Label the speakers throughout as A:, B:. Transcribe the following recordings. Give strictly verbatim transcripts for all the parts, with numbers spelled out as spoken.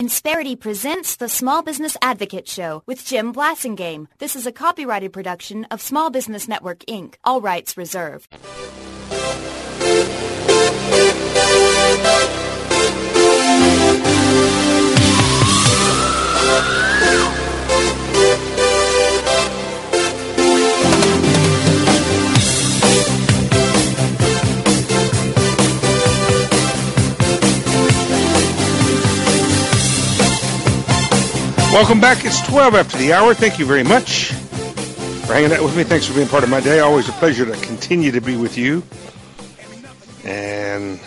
A: Insperity presents the Small Business Advocate Show with Jim Blasingame. This is a copyrighted production of Small Business Network, Incorporated. All rights reserved.
B: Welcome back. It's twelve after the hour. Thank you very much for hanging out with me. Thanks for being part of my day. Always a pleasure to continue to be with you. And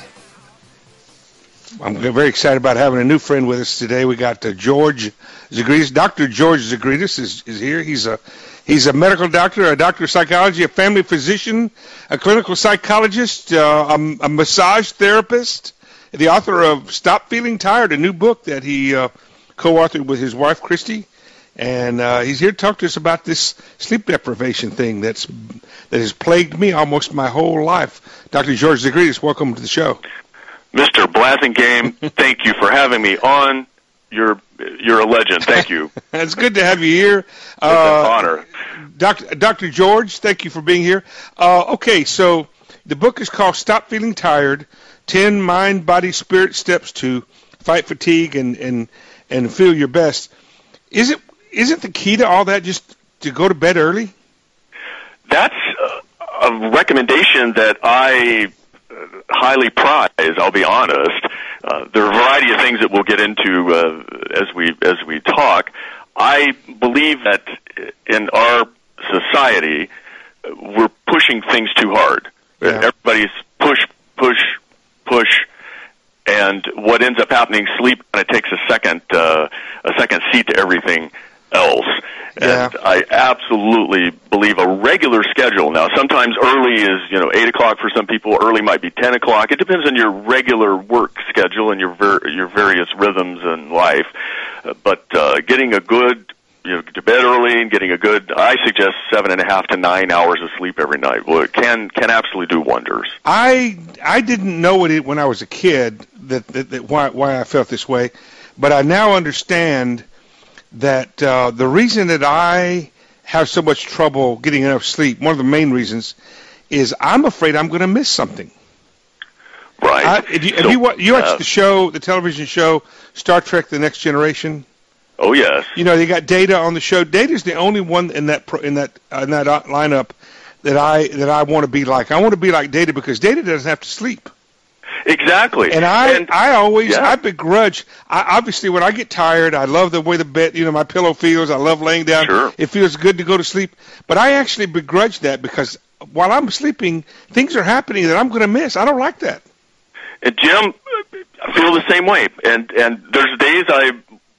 B: I'm very excited about having a new friend with us today. We got uh, George Zagrides. Doctor George Zagrides is, is here. He's a he's a medical doctor, a doctor of psychology, a family physician, a clinical psychologist, uh, a, a massage therapist, the author of Stop Feeling Tired, a new book that he uh, co-authored with his wife, Christy, and uh, he's here to talk to us about this sleep deprivation thing that's that has plagued me almost my whole life. Doctor George Zagrides, welcome to the show.
C: Mister Blasingame, thank you for having me on. You're you're a legend. Thank you.
B: It's good to have you here.
C: It's uh, an honor.
B: Doctor Doctor George, thank you for being here. Uh, okay, so the book is called Stop Feeling Tired, ten Mind, Body, Spirit Steps to Fight Fatigue and, and and feel your best. Is it isn't the key to all that just to go to bed early?
C: That's a recommendation that I highly prize, I'll be honest. Uh, there are a variety of things that we'll get into uh, as we as we talk. I believe that in our society, we're pushing things too hard. Yeah. Everybody's push, push, push. And what ends up happening, sleep kind of takes a second, uh, a second seat to everything else.
B: Yeah.
C: And I absolutely believe a regular schedule. Now, sometimes early is, you know, eight o'clock for some people. Early might be ten o'clock. It depends on your regular work schedule and your ver- your various rhythms in life. Uh, but uh, getting a good, you know, to bed early and getting a good, I suggest seven and a half to nine hours of sleep every night. Well, it can can absolutely do wonders.
B: I I didn't know it when I was a kid that, that, that why why I felt this way, but I now understand that uh, the reason that I have so much trouble getting enough sleep, one of the main reasons, is I'm afraid I'm going to miss something.
C: Right.
B: I, have you, have
C: so,
B: you, wa- you watched
C: uh,
B: the show, the television show, Star Trek: The Next Generation?
C: Oh yes.
B: You know, they got Data on the show. Data's the only one in that pro, in that uh, in that lineup that I that I want to be like. I want to be like Data because Data doesn't have to sleep.
C: Exactly.
B: And I
C: and,
B: I always
C: yeah.
B: I begrudge. I, obviously, when I get tired, I love the way the bed, you know, my pillow feels. I love laying down.
C: Sure.
B: It feels good to go to sleep. But I actually begrudge that because while I'm sleeping, things are happening that I'm going to miss. I don't like that.
C: And Jim, I feel the same way. And and there's days I.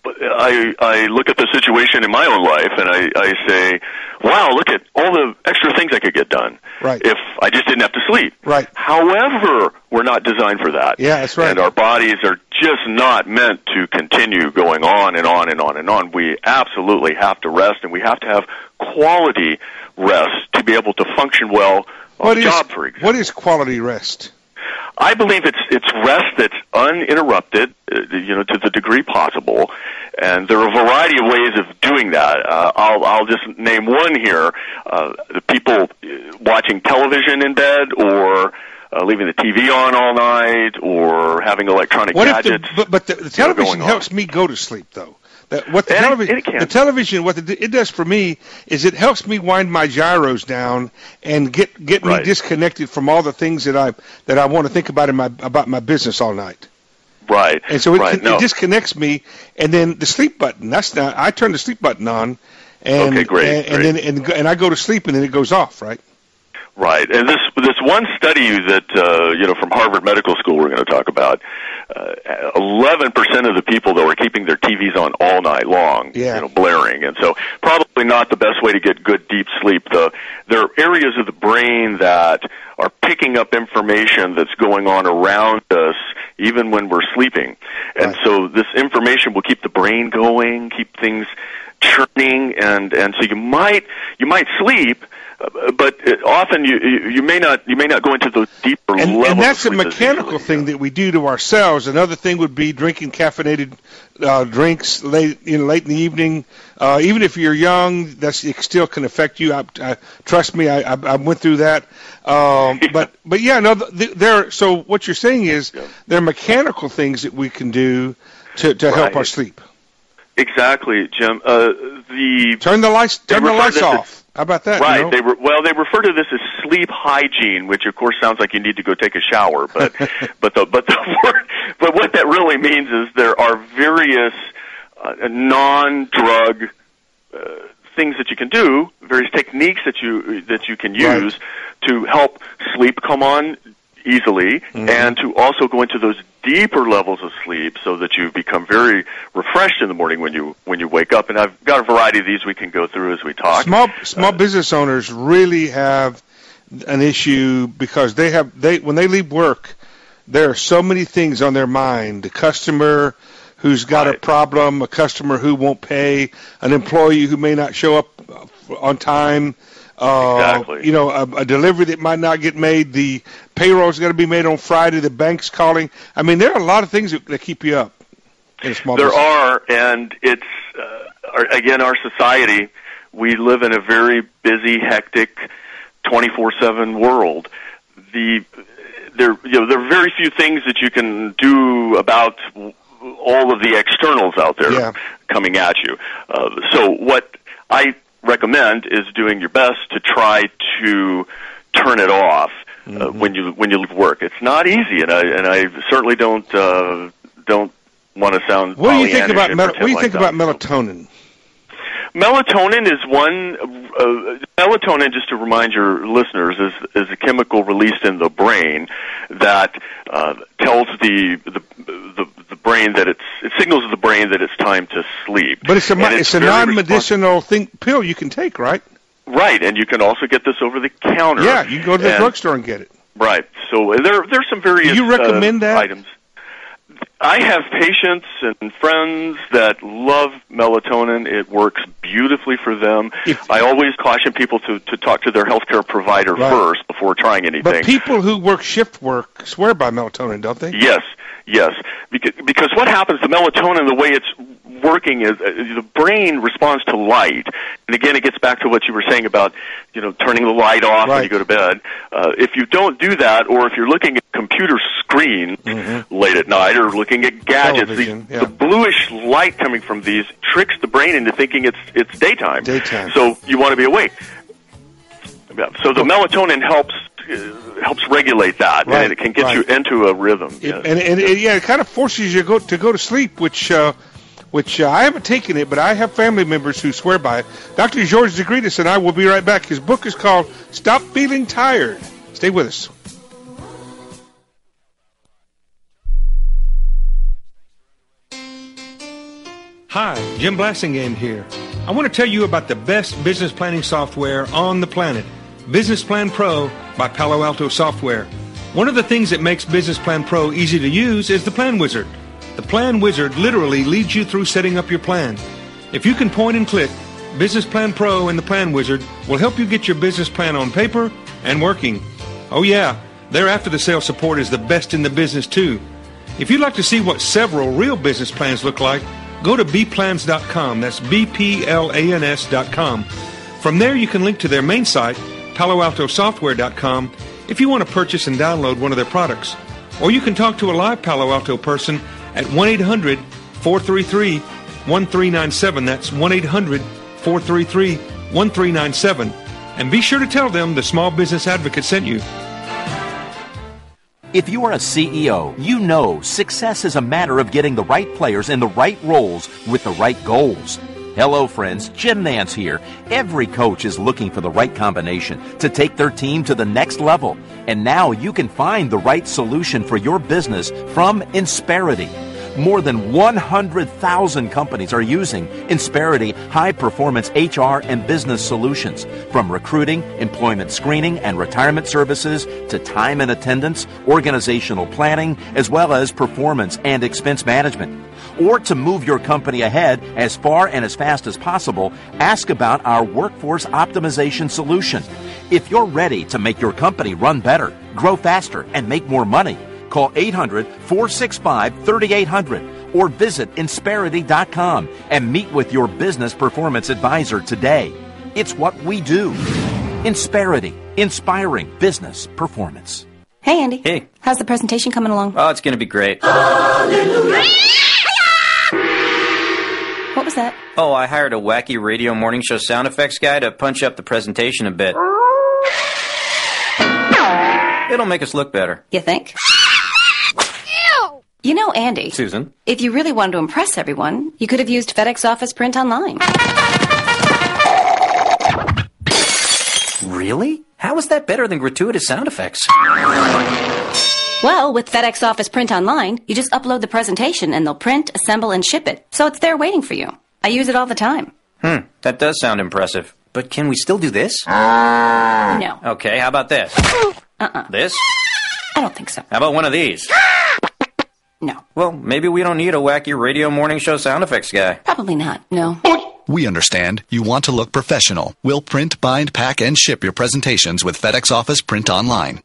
C: I, I look at the situation in my own life and I, I say, wow, look at all the extra things I could get done
B: right.
C: if I just didn't have to sleep.
B: Right.
C: However, we're not designed for that.
B: Yeah, that's right.
C: And our bodies are just not meant to continue going on and on and on and on. We absolutely have to rest, and we have to have quality rest to be able to function well on
B: what
C: the
B: is,
C: job, for example.
B: What is quality rest?
C: I believe it's it's rest that's uninterrupted, uh, you know, to the degree possible, and there are a variety of ways of doing that. Uh, I'll I'll just name one here: uh, the people watching television in bed, or uh, leaving the T V on all night, or having electronic
B: what
C: gadgets.
B: If the, but, but the, the television helps me go to sleep, though. That what the
C: and
B: television,
C: it, it
B: the television, what the, it does for me is it helps me wind my gyros down and get get
C: right.
B: me disconnected from all the things that I that I want to think about in my about my business all night.
C: Right.
B: And so it,
C: right.
B: it,
C: no.
B: it disconnects me, and then the sleep button. That's not. I turn the sleep button on, and
C: okay, great,
B: and,
C: great.
B: and then and, and I go to sleep, and then it goes off. Right.
C: Right, and this this one study that uh, you know from Harvard Medical School we're going to talk about, eleven uh, percent of the people that were keeping their T Vs on all night long,
B: yeah.
C: you know, blaring, and so probably not the best way to get good deep sleep. The there are areas of the brain that are picking up information that's going on around us even when we're sleeping, and
B: right.
C: so this information will keep the brain going, keep things churning, and and so you might you might sleep. uh, but it, often you, you you may not you may not go into those deeper
B: and,
C: levels.
B: And that's
C: of
B: a
C: sleep
B: mechanical
C: usually,
B: thing
C: yeah.
B: that we do to ourselves. Another thing would be drinking caffeinated uh, drinks late you know late in the evening. Uh, even if you're young, that's it still can affect you. I, I, trust me, I, I, I went through that. Um,
C: yeah.
B: But but yeah, no, th- there. So what you're saying is
C: yeah.
B: there are mechanical things that we can do to to
C: right.
B: help our sleep.
C: Exactly, Jim. Uh, the
B: Turn the lights turn the lights off. How about that?
C: Right.
B: You know?
C: They re- well, they refer to this as sleep hygiene, which of course sounds like you need to go take a shower, but but the but the word, but what that really means is there are various uh, non-drug uh, things that you can do, various techniques that you that you can use right. to help sleep come on easily, mm-hmm. and to also go into those deeper levels of sleep so that you become very refreshed in the morning when you when you wake up. And I've got a variety of these we can go through as we talk.
B: Small small
C: uh,
B: business owners really have an issue because they have they when they leave work, there are so many things on their mind. The customer who's got right. a problem, a customer who won't pay, an employee who may not show up on time. Uh,
C: exactly.
B: You know, a, a delivery that might not get made. The payroll's going to be made on Friday. The bank's calling. I mean, there are a lot of things that, that keep you up in a small
C: there
B: business.
C: are, and it's, uh, our, again, our society, we live in a very busy, hectic, twenty-four seven world. The there, you know, there are very few things that you can do about all of the externals out there
B: yeah.
C: coming at you. Uh, so what I recommend is doing your best to try to turn it off uh, mm-hmm. when you when you leave work. It's not easy, and I and I certainly don't uh, don't want to sound.
B: What do you think about mel- what do you
C: like
B: think
C: that.
B: about melatonin?
C: Melatonin is one. Uh, melatonin, just to remind your listeners, is is a chemical released in the brain that uh, tells the, the the the brain that it's it signals to the brain that it's time to sleep.
B: But it's a
C: and
B: it's, it's a non-medicinal thing pill you can take, right?
C: Right, and you can also get this over the counter.
B: Yeah, you can go to the
C: and,
B: drugstore and get it.
C: Right. So there there's some various
B: Do you recommend
C: uh,
B: that?
C: items. I have patients and friends that love melatonin. It works beautifully for them.
B: If,
C: I always caution people to, to talk to their healthcare provider
B: right.
C: first before trying anything.
B: But people who work shift work swear by melatonin, don't they?
C: Yes, yes. Because, because what happens, the melatonin, the way it's working is uh, the brain responds to light. And again, it gets back to what you were saying about, you know, turning the light off
B: right.
C: when you go to bed. Uh, if you don't do that, or if you're looking at a computer screen mm-hmm. late at night, or looking at gadgets, the,
B: yeah.
C: the bluish light coming from these tricks the brain into thinking it's it's daytime.
B: Daytime.
C: So you want to be awake. So the melatonin helps uh, helps regulate that,
B: right.
C: and it can get
B: right.
C: you into a rhythm.
B: It,
C: yes.
B: And, and it, yeah, it kind of forces you to go to go to sleep, which uh, which uh, I haven't taken it, but I have family members who swear by it. Doctor George Zagridis and I will be right back. His book is called Stop Feeling Tired. Stay with us. Hi, Jim Blassingame here. I want to tell you about the best business planning software on the planet, Business Plan Pro by Palo Alto Software. One of the things that makes Business Plan Pro easy to use is the Plan Wizard. The Plan Wizard literally leads you through setting up your plan. If you can point and click, Business Plan Pro and the Plan Wizard will help you get your business plan on paper and working. Oh yeah, their after-the-sale support is the best in the business too. If you'd like to see what several real business plans look like, go to b plans dot com. That's B P L A N S dot com. From there, you can link to their main site, palo alto software dot com, if you want to purchase and download one of their products. Or you can talk to a live Palo Alto person at one eight hundred four three three one three nine seven. That's one eight hundred four three three one three nine seven. And be sure to tell them the Small Business Advocate sent you.
D: If you are a C E O, you know success is a matter of getting the right players in the right roles with the right goals. Hello, friends. Jim Nance here. Every coach is looking for the right combination to take their team to the next level. And now you can find the right solution for your business from Insperity. More than one hundred thousand companies are using Insperity high-performance H R and business solutions, from recruiting, employment screening, and retirement services to time and attendance, organizational planning, as well as performance and expense management. Or to move your company ahead as far and as fast as possible, ask about our workforce optimization solution. If you're ready to make your company run better, grow faster, and make more money, call eight hundred, four six five, three eight zero zero or visit Insperity dot com and meet with your business performance advisor today. It's what we do. Insperity, inspiring business performance.
E: Hey, Andy.
F: Hey.
E: How's the presentation coming along?
F: Oh, it's going to be great.
E: Hallelujah. What was that?
F: Oh, I hired a wacky radio morning show sound effects guy to punch up the presentation a bit. It'll make us look better.
E: You think? Ew. You know, Andy.
F: Susan?
E: If you really wanted to impress everyone, you could have used FedEx Office Print Online.
F: Really? How is that better than gratuitous sound effects?
E: Well, with FedEx Office Print Online, you just upload the presentation and they'll print, assemble, and ship it. So it's there waiting for you. I use it all the time.
F: Hmm, that does sound impressive. But can we still do this?
E: No.
F: Okay, how about this?
E: Uh-uh.
F: This?
E: I don't think so.
F: How about one of these?
E: No.
F: Well, maybe we don't need a wacky radio morning show sound effects guy.
E: Probably not, no.
G: We understand you want to look professional. We'll print, bind, pack, and ship your presentations with FedEx Office Print Online.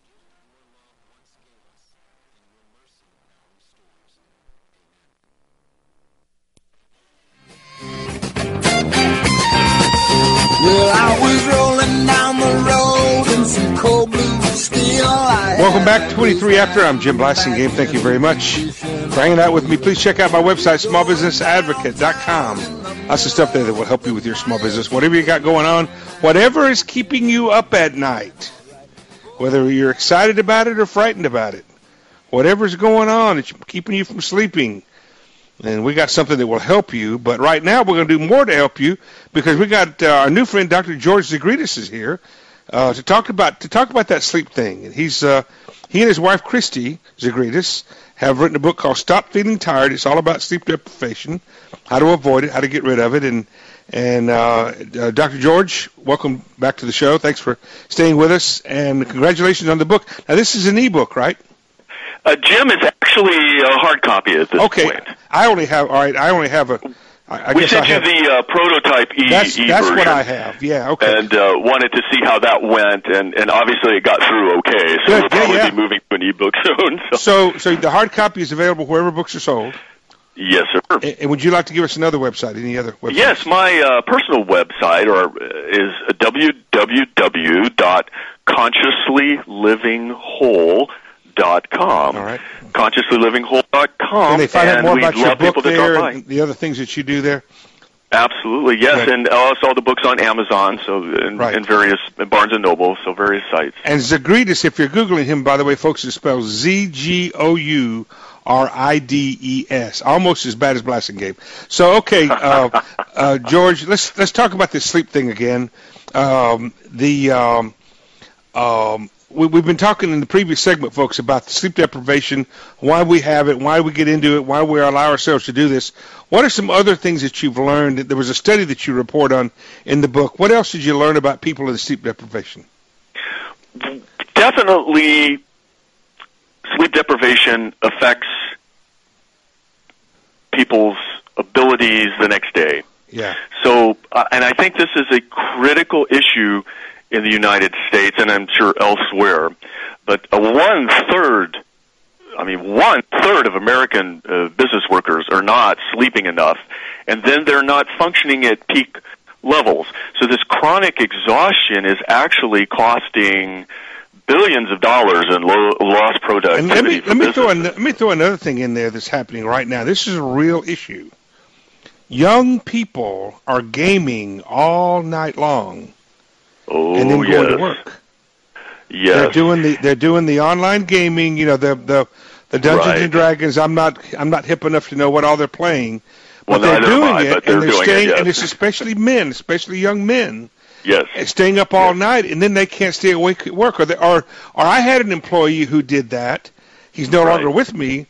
H: Well, I was rolling down the road in some cold blue steel.
B: Welcome back to twenty-three After. I'm Jim Blasingame. Thank you very much for hanging out with me. Please check out my website, small business advocate dot com. Lots of stuff there that will help you with your small business. Whatever you got going on, whatever is keeping you up at night, whether you're excited about it or frightened about it, whatever's going on that's keeping you from sleeping, and we got something that will help you. But right now we're going to do more to help you because we got uh, our new friend Doctor George Zagridis is here uh, to talk about to talk about that sleep thing. And he's uh, he and his wife Christy Zagridis have written a book called Stop Feeling Tired. It's all about sleep deprivation, how to avoid it, how to get rid of it. And and uh, uh, Doctor George, welcome back to the show. Thanks for staying with us, and congratulations on the book. Now this is an ebook, right?
C: Uh, Jim, is actually a hard copy at this
B: okay.
C: point.
B: Okay, I only have. All right, I only have a. I, I
C: we
B: guess
C: sent
B: I have,
C: you the uh, prototype e
B: that's,
C: e
B: that's
C: version.
B: what I have. Yeah. Okay.
C: And uh, wanted to see how that went, and, and obviously it got through okay. So
B: Good.
C: we'll
B: Yeah,
C: probably
B: yeah.
C: be moving to an ebook soon. So.
B: so, so the hard copy is available wherever books are sold.
C: Yes, sir.
B: And, and would you like to give us another website? Any other website?
C: Yes, my uh, personal website or is w w w dot consciously living whole dot com.
B: All right.
C: consciously living whole dot com.
B: Can they find out
C: and
B: more
C: we'd
B: about your
C: love
B: book
C: people to
B: there
C: drop by.
B: and the other things that you do there?
C: Absolutely, yes,
B: Right.
C: and also the books on Amazon, so and,
B: Right.
C: and various Barnes and Noble, so various sites.
B: And Zagridis, if you're Googling him, by the way, folks, it's spelled Z G O U R I D E S, almost as bad as Blasingame. So, okay, uh, uh, George, let's let's talk about this sleep thing again. Um, the um, um, we, we've been talking in the previous segment, folks, about the sleep deprivation, why we have it, why we get into it, why we allow ourselves to do this. What are some other things that you've learned? There was a study that you report on in the book. What else did you learn about people with sleep deprivation?
C: Definitely, sleep deprivation affects people's abilities the next day.
B: Yeah.
C: So, uh, and I think this is a critical issue in the United States, and I'm sure elsewhere. But a one-third, I mean, one-third of American uh, business workers are not sleeping enough, and then they're not functioning at peak levels. So this chronic exhaustion is actually costing billions of dollars in lo- lost productivity.
B: And let me,
C: for
B: let, me throw an,
C: businesses.
B: let me throw another thing in there that's happening right now. This is a real issue. Young people are gaming all night long
C: Oh,
B: and then
C: yes.
B: going to work.
C: Yes.
B: They're doing the they're doing the online gaming. You know, the the the Dungeons
C: Right.
B: and Dragons. I'm not I'm not hip enough to know what all they're playing,
C: Well,
B: but they're
C: neither am
B: doing
C: I,
B: it,
C: but they're
B: and they're
C: doing it,
B: staying.
C: yes.
B: And it's especially men, especially young men,
C: Yes.
B: staying up all
C: Yes.
B: night, and then they can't stay awake at work. Or, they, or or I had an employee who did that. He's no
C: Right.
B: longer with me,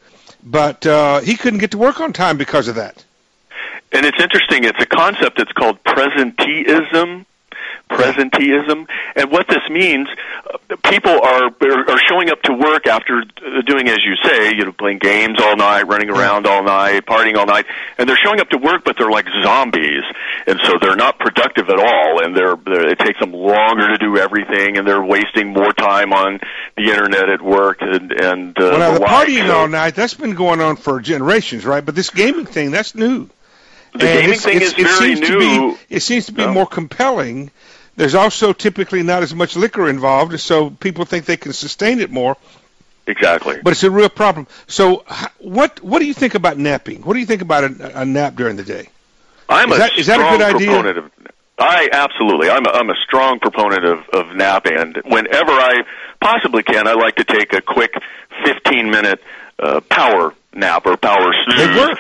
B: but uh, he couldn't get to work on time because of that.
C: And it's interesting. It's a concept that's called presenteeism. Presenteeism, and what this means, uh, people are are showing up to work after doing, as you say, you know, playing games all night, running around all night, partying all night, and they're showing up to work, but they're like zombies, and so they're not productive at all, and they're, they're it takes them longer to do everything, and they're wasting more time on the internet at work, and and uh,
B: well, now,
C: the,
B: the
C: like.
B: partying
C: so,
B: all night, that's been going on for generations, right? But this gaming thing, that's new.
C: The
B: and
C: gaming
B: it's,
C: thing
B: it's,
C: is
B: it
C: very
B: seems
C: new.
B: To be, it seems to be
C: no.
B: more compelling. There's also typically not as much liquor involved, so people think they can sustain it more.
C: Exactly.
B: But it's a real problem. So what what do you think about napping? What do you think about a, a nap during the day?
C: I'm
B: is
C: a
B: that, is that
C: strong
B: a good idea?
C: proponent of I absolutely. I'm a, I'm a strong proponent of, of napping, and whenever I possibly can, I like to take a quick fifteen minute uh, power nap or power snooze.
B: They work.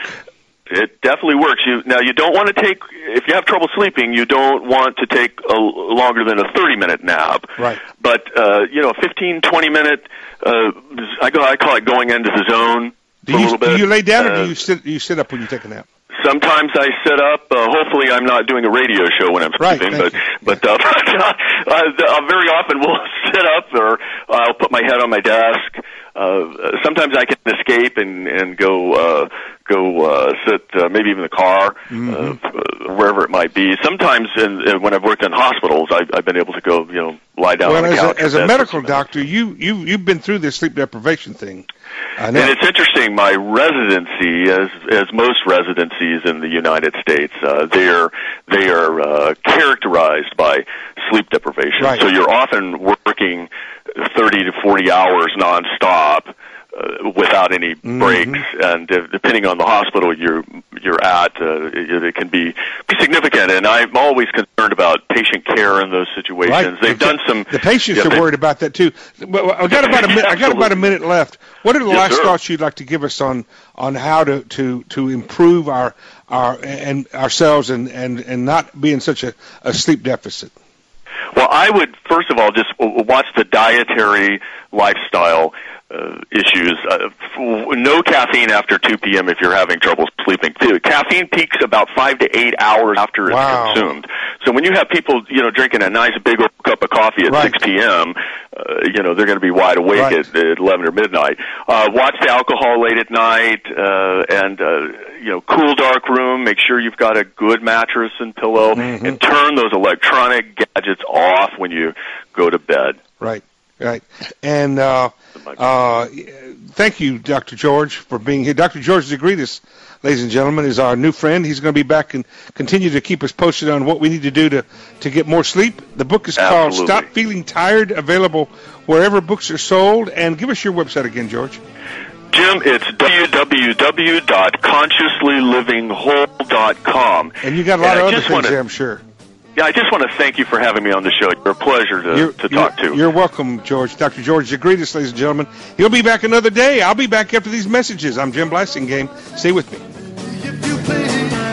C: It definitely works. You now you don't want to take if you have trouble sleeping. You don't want to take a, longer than a thirty minute nap.
B: Right.
C: But uh, you know, fifteen, twenty minute. Uh, I go. I call it going into the zone
B: Do
C: for
B: you,
C: a little bit.
B: do you lay down
C: uh,
B: or do you sit? You sit up when you take a nap?
C: Sometimes I sit up. Uh, hopefully, I'm not doing a radio show when I'm
B: Right,
C: sleeping.
B: thank
C: But
B: you.
C: but uh, uh, uh, very often we'll sit up, or I'll put my head on my desk. Uh, sometimes I can escape and and go uh, go uh, sit uh, maybe even in the car,
B: Mm-hmm.
C: uh, wherever it might be. Sometimes in, in, when I've worked in hospitals, I've, I've been able to go, you know, lie down
B: Well,
C: on the
B: as
C: couch.
B: a, as
C: and
B: a
C: that's
B: medical
C: what's-
B: doctor, you you you've been through this sleep deprivation thing. I know.
C: And it's interesting, my residency, as as most residencies in the United States, uh, they are they are uh, characterized by sleep deprivation.
B: Right.
C: So you're often working thirty to forty hours nonstop uh, without any breaks,
B: Mm-hmm.
C: and uh, depending on the hospital you're you're at, uh, it, it can be, be significant. And I'm always concerned about patient care in those situations.
B: Right.
C: They've
B: the,
C: done some.
B: The patients
C: yeah,
B: are
C: they-
B: worried about that too. Well, I got about a minute. I got about a minute left. What are the
C: Yes,
B: last
C: sir.
B: thoughts you'd like to give us on on how to to, to improve our our and ourselves and, and, and not be in such a, a sleep deficit?
C: Well, I would first of all just w- watch the dietary lifestyle uh, issues. Uh, f- no caffeine after two p.m. if you're having trouble sleeping. Caffeine peaks about five to eight hours after it's
B: Wow.
C: consumed. So when you have people, you know, drinking a nice big old cup of coffee at
B: Right.
C: six p.m., uh, you know, they're going to be wide awake
B: Right.
C: at, at eleven or midnight. Uh, watch the alcohol late at night, uh, and uh, you know, cool dark room. Make sure you've got a good mattress and pillow,
B: Mm-hmm.
C: and turn those electronic gadgets off when you go to bed.
B: Right, right. And uh, uh, thank you, Doctor George, for being here. Doctor George Zagridis, ladies and gentlemen, is our new friend. He's going to be back and continue to keep us posted on what we need to do to, to get more sleep. The book is called
C: Absolutely.
B: Stop Feeling Tired, available wherever books are sold. And give us your website again, George.
C: Jim, it's w w w dot consciously living whole dot com.
B: And you got a lot
C: And
B: of
C: I
B: other
C: just
B: things
C: wanna-
B: there, I'm sure.
C: Yeah, I just want to thank you for having me on the show. You're a pleasure to,
B: You're,
C: to
B: you're-
C: talk to.
B: You're welcome, George. Doctor George Zagridis, ladies and gentlemen. He'll be back another day. I'll be back after these messages. I'm Jim Blasingame. Stay with me.
H: If you please.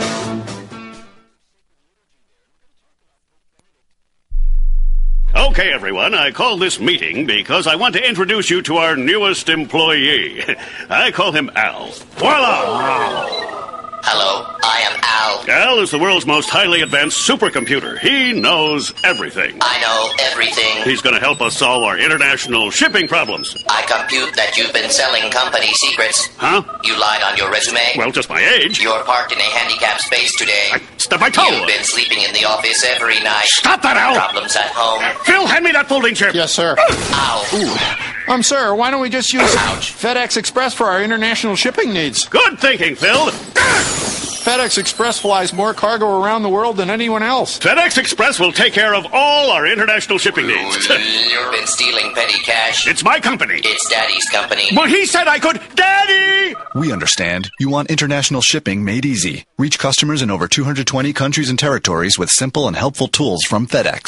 I: Okay, everyone, I call this meeting because I want to introduce you to our newest employee. I call him Al. Voila!
J: Hello, I am Al.
I: Al is the world's most highly advanced supercomputer. He knows everything.
J: I know everything.
I: He's going to help us solve our international shipping problems.
J: I compute that you've been selling company secrets.
I: Huh?
J: You lied on your resume.
I: Well, just my age.
J: You're parked in a handicapped space today.
I: I stubbed my toe.
J: You've been sleeping in the office every night.
I: Stop that, Al!
J: Problems at home.
I: Phil, hand me that folding chair.
K: Yes, sir.
J: Ow.
K: Um, sir, why don't we just use
J: Ouch.
K: FedEx Express for our international shipping needs?
I: Good thinking, Phil.
K: FedEx Express flies more cargo around the world than anyone else.
I: FedEx Express will take care of all our international shipping needs.
J: You've been stealing petty cash.
I: It's my company.
J: It's Daddy's company.
I: Well, he said I could. Daddy!
G: We understand. You want international shipping made easy. Reach customers in over two hundred twenty countries and territories with simple and helpful tools from FedEx.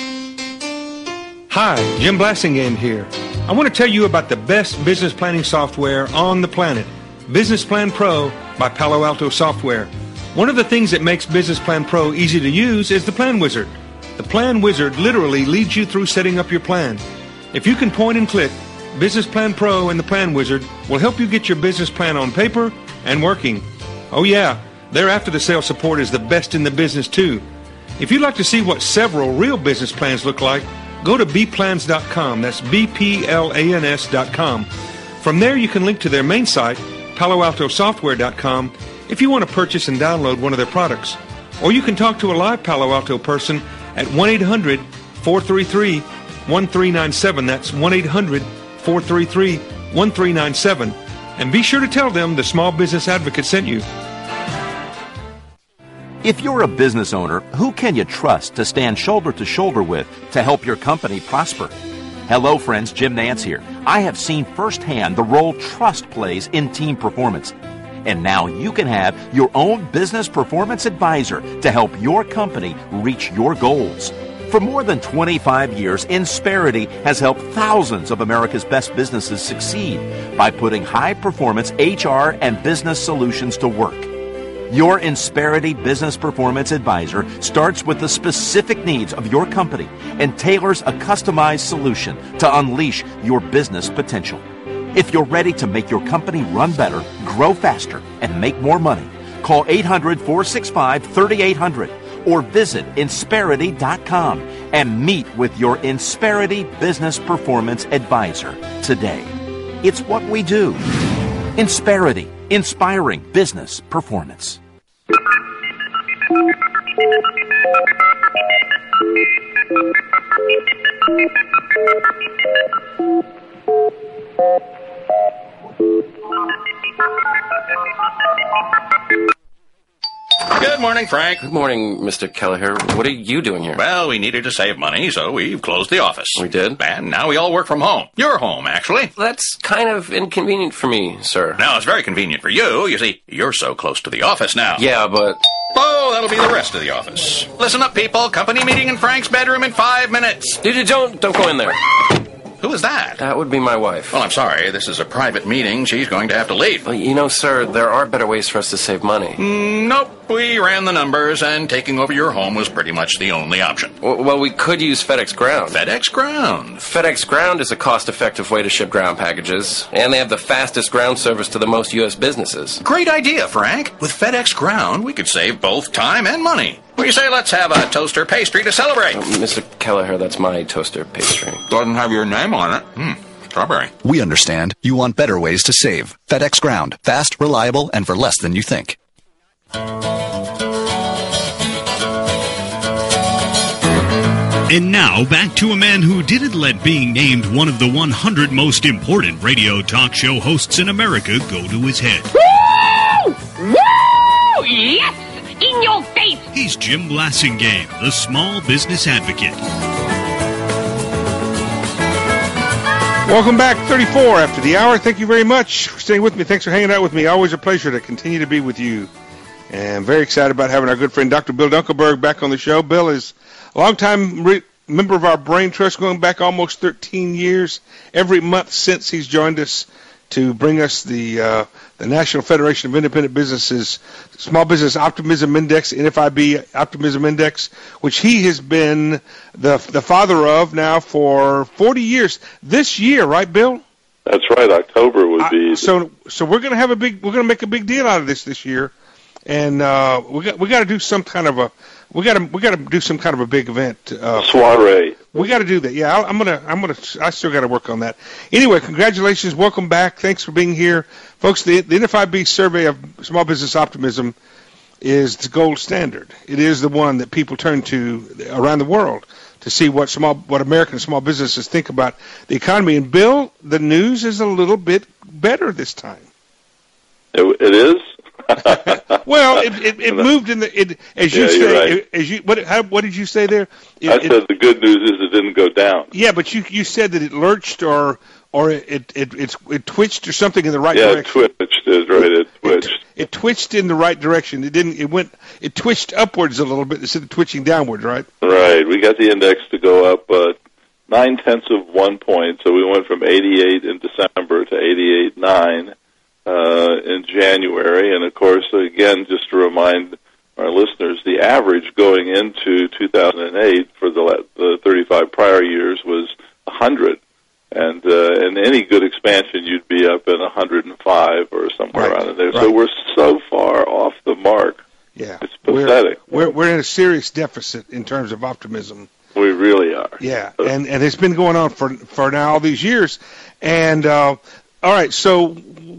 B: Hi, Jim Blasingame here. I want to tell you about the best business planning software on the planet, Business Plan Pro by Palo Alto Software. One of the things that makes Business Plan Pro easy to use is the Plan Wizard. The Plan Wizard literally leads you through setting up your plan. If you can point and click, Business Plan Pro and the Plan Wizard will help you get your business plan on paper and working. Oh yeah, their after-the-sale support is the best in the business too. If you'd like to see what several real business plans look like, go to b plans dot com. That's B P L A N S dot com. From there, you can link to their main site, palo alto software dot com, if you want to purchase and download one of their products. Or you can talk to a live Palo Alto person at one eight hundred, four three three, one three nine seven. That's one eight hundred, four three three, one three nine seven. And be sure to tell them the Small Business Advocate sent you.
D: If you're a business owner, who can you trust to stand shoulder to shoulder with to help your company prosper? Hello, friends. Jim Nance here. I have seen firsthand the role trust plays in team performance. And now you can have your own business performance advisor to help your company reach your goals. For more than twenty-five years, Insperity has helped thousands of America's best businesses succeed by putting high-performance H R and business solutions to work. Your Insperity Business Performance Advisor starts with the specific needs of your company and tailors a customized solution to unleash your business potential. If you're ready to make your company run better, grow faster, and make more money, call eight hundred, four six five, three eight hundred or visit Insperity dot com and meet with your Insperity Business Performance Advisor today. It's what we do. Insperity, inspiring business performance.
L: Good morning, Frank.
M: Good morning, Mister Kelleher. What are you doing here?
L: Well, we needed to save money, so we've closed the office.
M: We did?
L: And now we all work from home. You're home, actually.
M: That's kind of inconvenient for me, sir.
L: No, it's very convenient for you. You see, you're so close to the office now.
M: Yeah, but...
L: Oh, that'll be the rest of the office. Listen up, people. Company meeting in Frank's bedroom in five minutes.
M: Dude, don't, don't go in there.
L: Who is that?
M: That would be my wife.
L: Well, I'm sorry. This is a private meeting. She's going to have to leave.
M: Well, you know, sir, there are better ways for us to save money.
L: Mm, nope. We ran the numbers, and taking over your home was pretty much the only option.
M: Well, well we could use FedEx Ground.
L: FedEx Ground?
M: FedEx Ground is a cost-effective way to ship ground packages, and they have the fastest ground service to the most U S businesses.
L: Great idea, Frank. With FedEx Ground, we could save both time and money. What do you say let's have a toaster pastry to celebrate?
M: Uh, Mister Kelleher, that's my toaster pastry.
L: Doesn't have your name on it. Hmm. Strawberry.
G: We understand. You want better ways to save. FedEx Ground. Fast, reliable, and for less than you think.
N: And now, back to a man who didn't let being named one of the one hundred most important radio talk show hosts in America go to his head.
O: Woo! Woo! Yes! In your face!
N: He's Jim Blasingame, the small business advocate.
B: Welcome back, thirty-four after the hour. Thank you very much for staying with me. Thanks for hanging out with me. Always a pleasure to continue to be with you. And very excited about having our good friend Doctor Bill Dunkelberg back on the show. Bill is a longtime re- member of our Brain Trust, going back almost thirteen years. Every month since he's joined us to bring us the uh, the National Federation of Independent Businesses Small Business Optimism Index, N F I B Optimism Index, which he has been the the father of now for forty years. This year, right, Bill?
P: That's right. October would be.
B: Uh, so so we're going to have a big we're going to make a big deal out of this this year, and uh, we got we got to do some kind of a we got to we got to do some kind of a big event. Uh,
P: Soiree. We
B: got to do that. Yeah, I'm gonna I'm gonna I still got to work on that. Anyway, congratulations, welcome back. Thanks for being here, folks. The, the N F I B survey of small business optimism is the gold standard. It is the one that people turn to around the world to see what small what American small businesses think about the economy. And Bill, the news is a little bit better this time.
P: It, it is.
B: Well, it, it, it moved in the it, as you
P: yeah,
B: say.
P: Right.
B: As you what how, what did you say there? It,
P: I said
B: it,
P: the good news is it didn't go down.
B: Yeah, but you you said that it lurched or or it it it, it twitched or something in the right
P: yeah,
B: direction.
P: Yeah, it twitched. Is right. It twitched.
B: It, it twitched in the right direction. It didn't. It went. It twitched upwards a little bit instead of twitching downwards. Right.
P: Right. We got the index to go up uh, nine tenths of one point. So we went from eighty-eight in December to eighty-eight point nine. Uh, in January, and of course, again, just to remind our listeners, the average going into two thousand eight for the, the thirty-five prior years was one hundred, And uh, in any good expansion, you'd be up in one hundred five or somewhere
B: Right,
P: around in there.
B: right.
P: So we're so far off the mark.
B: Yeah,
P: It's pathetic.
B: We're, we're we're in a serious deficit in terms of optimism.
P: We really are.
B: Yeah, and and it's been going on for for now all these years. And uh, all right, so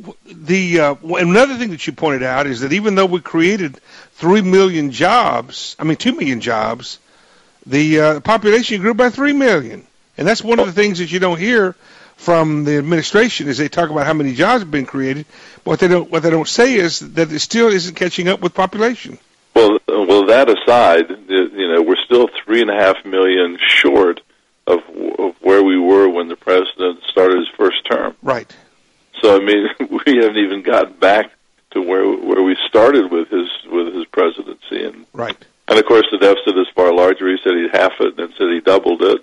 B: the uh, another thing that you pointed out is that even though we created three million jobs, I mean two million jobs, the uh, population grew by three million, and that's one of the things that you don't hear from the administration is they talk about how many jobs have been created. But what they don't what they don't say is that it still isn't catching up with population.
P: Well, well, that aside, you know, we're still three and a half million short of, of where we were when the president started his first term.
B: Right.
P: So I mean, we haven't even gotten back to where where we started with his with his presidency, and
B: right.
P: And of course, the deficit is far larger. He said he'd half it, and then said he doubled it.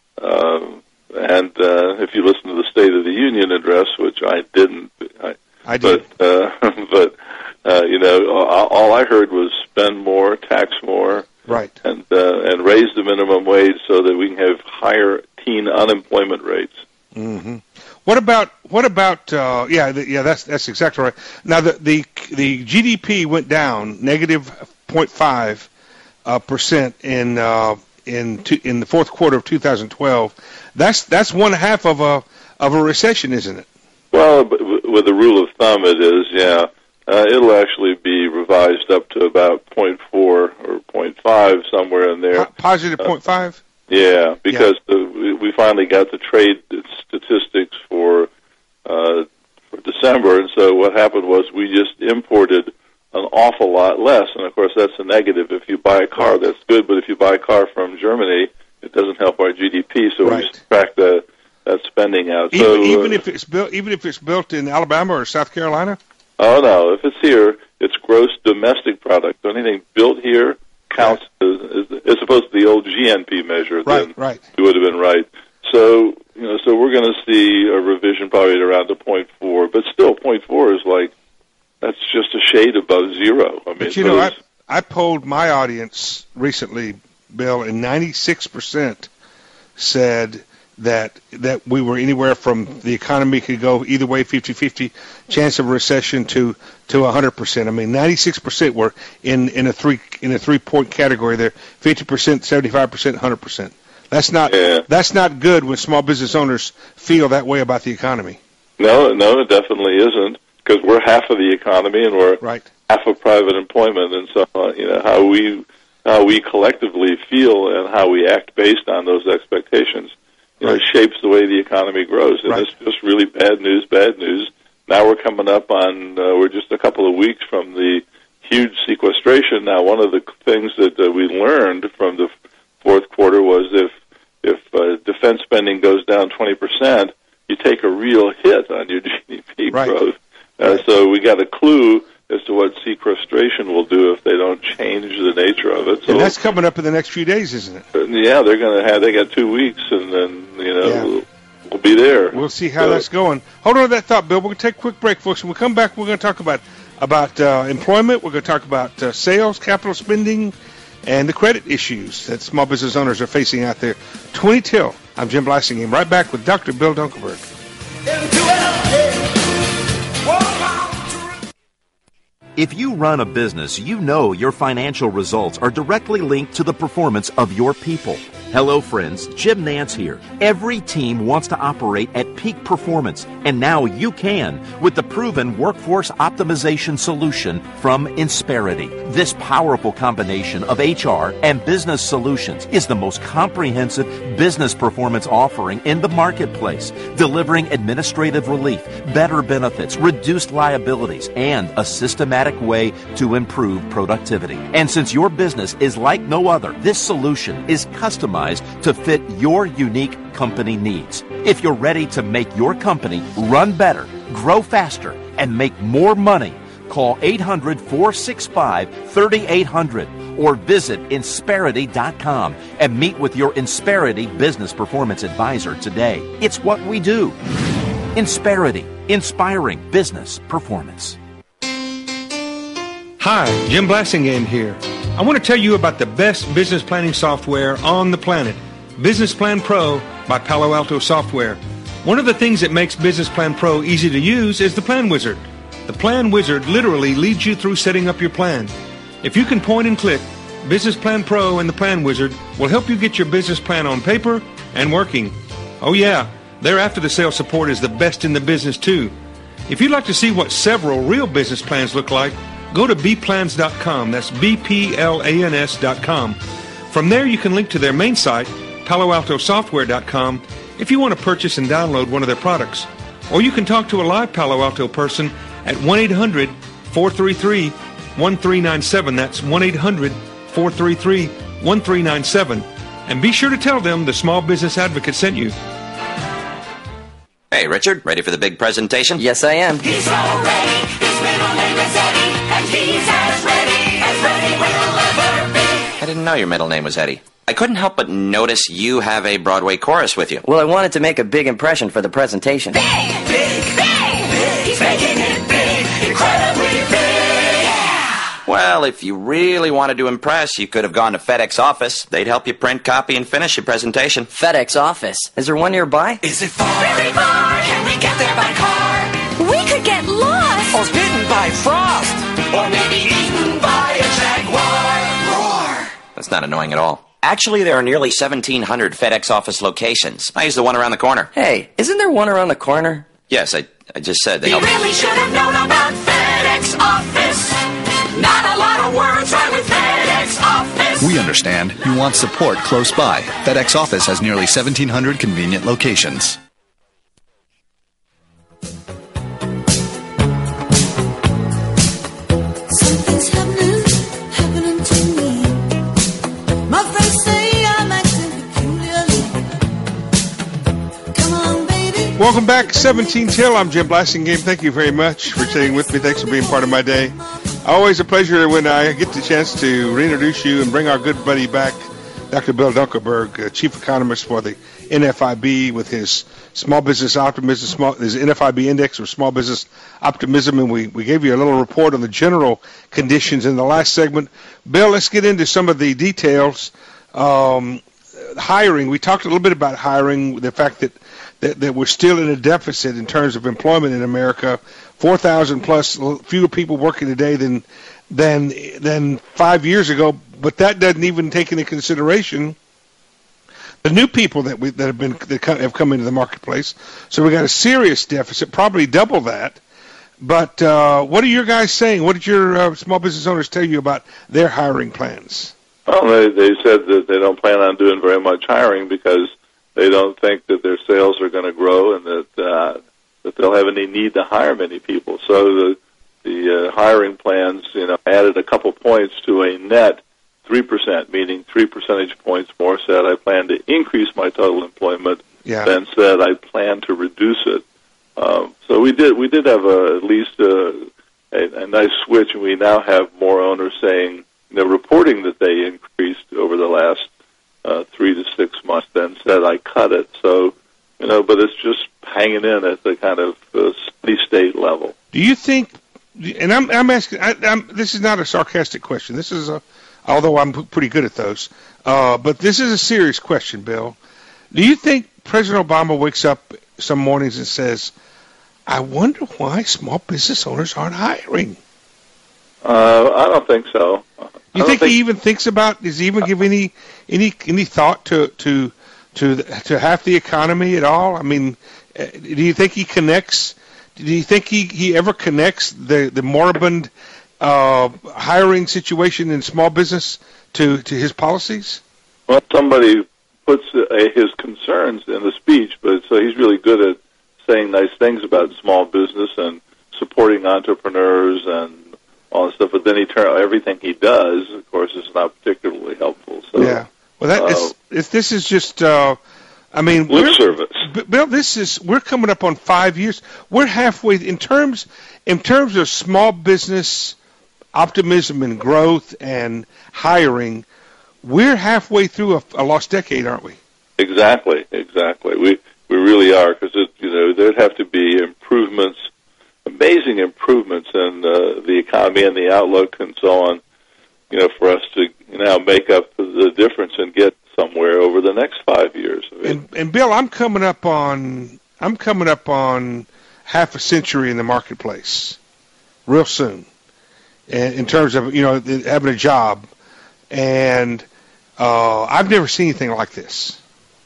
P: Um, and uh, if you listen to the State of the Union address, which I didn't, I,
B: I did,
P: but uh, but uh, you know, all, all I heard was spend more, tax more,
B: right,
P: and uh, and raise the minimum wage so that we can have higher teen unemployment rates.
B: Mm-hmm. What about what about uh, yeah the, yeah that's that's exactly right. Now the the the G D P went down negative zero point five uh, percent in uh, in two, in the fourth quarter of two thousand twelve. That's that's one half of a of a recession, isn't it?
P: Well, with the rule of thumb, it is. Yeah, uh, it'll actually be revised up to about zero point four or zero point five somewhere in there.
B: Po- positive zero point five.
P: Uh, yeah, because yeah. The, we finally got the trade statistics for uh, for December, and so what happened was we just imported an awful lot less, and of course that's a negative. If you buy a car, that's good, but if you buy a car from Germany, it doesn't help our G D P. So
B: right.
P: we subtract that that spending out.
B: Even,
P: so,
B: even
P: uh,
B: if it's built, even if it's built in Alabama or South Carolina.
P: Oh no! If it's here, it's gross domestic product. So anything built here counts as, as, as opposed to the old G N P measure.
B: Right,
P: then
B: right.
P: You would have been right. So you know, so we're going to see a revision probably at around the point four, but still, point four is like that's just a shade above zero. I mean,
B: but you know, I I polled my audience recently, Bill, and ninety-six percent said that that we were anywhere from the economy could go either way, fifty-fifty chance of recession to to one hundred percent. I mean, ninety-six percent were in in a three in a three point category there, fifty percent, seventy-five percent, one hundred percent. That's not
P: yeah.
B: that's not good when small business owners feel that way about the economy.
P: No, no, it definitely isn't, because we're half of the economy and we're
B: right.
P: half of private employment, and so uh, you know how we how we collectively feel and how we act based on those expectations, you right. know, shapes the way the economy grows. And
B: right.
P: it's just really bad news, bad news. Now we're coming up on uh, we're just a couple of weeks from the huge sequestration. Now, one of the things that uh, we learned from the fourth quarter was if if uh, defense spending goes down twenty percent, you take a real hit on your G D P
B: right.
P: growth. Uh,
B: right.
P: So we got a clue as to what sequestration will do if they don't change the nature of it. So,
B: and that's coming up in the next few days, isn't it?
P: Uh, yeah, they're going to have. They got two weeks, and then you know
B: yeah.
P: we'll, we'll be there.
B: We'll see how
P: so,
B: that's going. Hold on to that thought, Bill. We're going to take a quick break, folks. When we come back, we're going to talk about about uh, employment. We're going to talk about uh, sales, capital spending, and the credit issues that small business owners are facing out there. twenty till. I'm Jim Blasingame. Right back with Doctor Bill Dunkelberg.
D: If you run a business, you know your financial results are directly linked to the performance of your people. Hello, friends. Jim Nance here. Every team wants to operate at peak performance, and now you can with the proven workforce optimization solution from Insperity. This powerful combination of H R and business solutions is the most comprehensive business performance offering in the marketplace, delivering administrative relief, better benefits, reduced liabilities, and a systematic way to improve productivity. And since your business is like no other, this solution is customized to fit your unique company needs. If you're ready to make your company run better, grow faster, and make more money, call eight hundred, four six five, three eight hundred or visit Insperity dot com and meet with your Insperity business performance advisor today. It's what we do. Insperity, inspiring business performance.
B: Hi, Jim Blasingame here. I want to tell you about the best business planning software on the planet, Business Plan Pro by Palo Alto Software. One of the things that makes Business Plan Pro easy to use is the Plan Wizard. The Plan Wizard literally leads you through setting up your plan. If you can point and click, Business Plan Pro and the Plan Wizard will help you get your business plan on paper and working. Oh yeah, their after-the-sale support is the best in the business too. If you'd like to see what several real business plans look like, go to b plans dot com. That's B P L A N S dot com. From there you can link to their main site, palo alto software dot com, if you want to purchase and download one of their products. Or you can talk to a live Palo Alto person at one eight hundred, four three three, one three nine seven. That's one eight hundred, four three three, one three nine seven. And be sure to tell them the Small Business Advocate sent you.
D: Hey, Richard, ready for the big presentation?
Q: Yes, I am.
H: He's all ready, his middle name is Eddie, and he's as ready as ready will ever be.
D: I didn't know your middle name was Eddie. I couldn't help but notice you have a Broadway chorus with you.
Q: Well, I wanted to make a big impression for the presentation.
H: Big, big, big, big. He's making it big, incredibly big. Yeah.
D: Well, if you really wanted to impress, you could have gone to FedEx office. They'd help you print, copy, and finish your presentation.
Q: FedEx office? Is there one nearby?
H: Is it far? Very far. Can we get there by car?
O: We could get lost.
H: Or bitten by frost. Or maybe eaten by a jaguar. Roar.
D: That's not annoying at all. Actually, there are nearly seventeen hundred FedEx office locations. I use the one around the corner.
Q: Hey, isn't there one around the corner?
D: Yes, I, I just said they
H: You
D: help.
H: really should have known about FedEx office. Not a lot of words right with FedEx office.
G: We understand you want support close by. FedEx Office has nearly seventeen hundred convenient locations.
H: Something's happening, happening to me. My friends say I'm acting peculiarly. Come on, baby.
B: Welcome back, seventeen till. I'm Jim Blasingame. Thank you very much for staying with me. Thanks for being part of my day. Always a pleasure when I get the chance to reintroduce you and bring our good buddy back, Doctor Bill Dunkelberg, uh, Chief Economist for the N F I B, with his Small Business Optimism, small, his N F I B Index of Small Business Optimism, and we, we gave you a little report on the general conditions in the last segment. Bill, let's get into some of the details. Um, hiring, we talked a little bit about hiring, the fact that, that, that we're still in a deficit in terms of employment in America. four thousand plus fewer people working today than than than five years ago, but that doesn't even take into consideration the new people that we that have been that have come into the marketplace. So we got a serious deficit, probably double that. But uh, what are your guys saying? What did your uh, small business owners tell you about their hiring plans?
P: Well, they, they said that they don't plan on doing very much hiring because they don't think that their sales are going to grow and that uh, that they'll have any need to hire many people. So the the uh, hiring plans, you know, added a couple points to a net three percent, meaning three percentage points more. Said I plan to increase my total employment,
B: yeah.
P: than said I plan to reduce it. Um, so we did we did have a, at least a, a, a nice switch, and we now have more owners saying, you know, reporting that they increased over the last uh, three to six months, then said I cut it. So, you know, but it's just hanging in at the kind of uh, steady state level.
B: Do you think? And I'm I'm asking. I, I'm, this is not a sarcastic question. This is a, although I'm p- pretty good at those. Uh, but this is a serious question, Bill. Do you think President Obama wakes up some mornings and says, I wonder why small business owners aren't hiring?
P: Uh, I don't think so.
B: You think, think he even thinks about? Does he even give any any any thought to to to the, to half the economy at all? I mean, uh, do you think he connects? Do you think he, he ever connects the the moribund uh, hiring situation in small business to, to his policies?
P: Well, somebody puts uh, his concerns in the speech, but so he's really good at saying nice things about small business and supporting entrepreneurs and all that stuff. But then he turn everything he does, of course, is not particularly helpful. So,
B: yeah, well, that
P: uh,
B: is, if this is just. Uh, I mean,
P: lip service.
B: Bill, this is we're coming up on five years. We're halfway in terms in terms of small business optimism and growth and hiring. We're halfway through a, a lost decade, aren't we?
P: Exactly, exactly. We we really are, because you know there'd have to be improvements, amazing improvements in uh, the economy and the outlook and so on. You know, for us to now make up the difference and get somewhere over the next five years. I mean,
B: and, and Bill, I'm coming up on I'm coming up on half a century in the marketplace, real soon, in, in terms of you know having a job, and uh, I've never seen anything like this.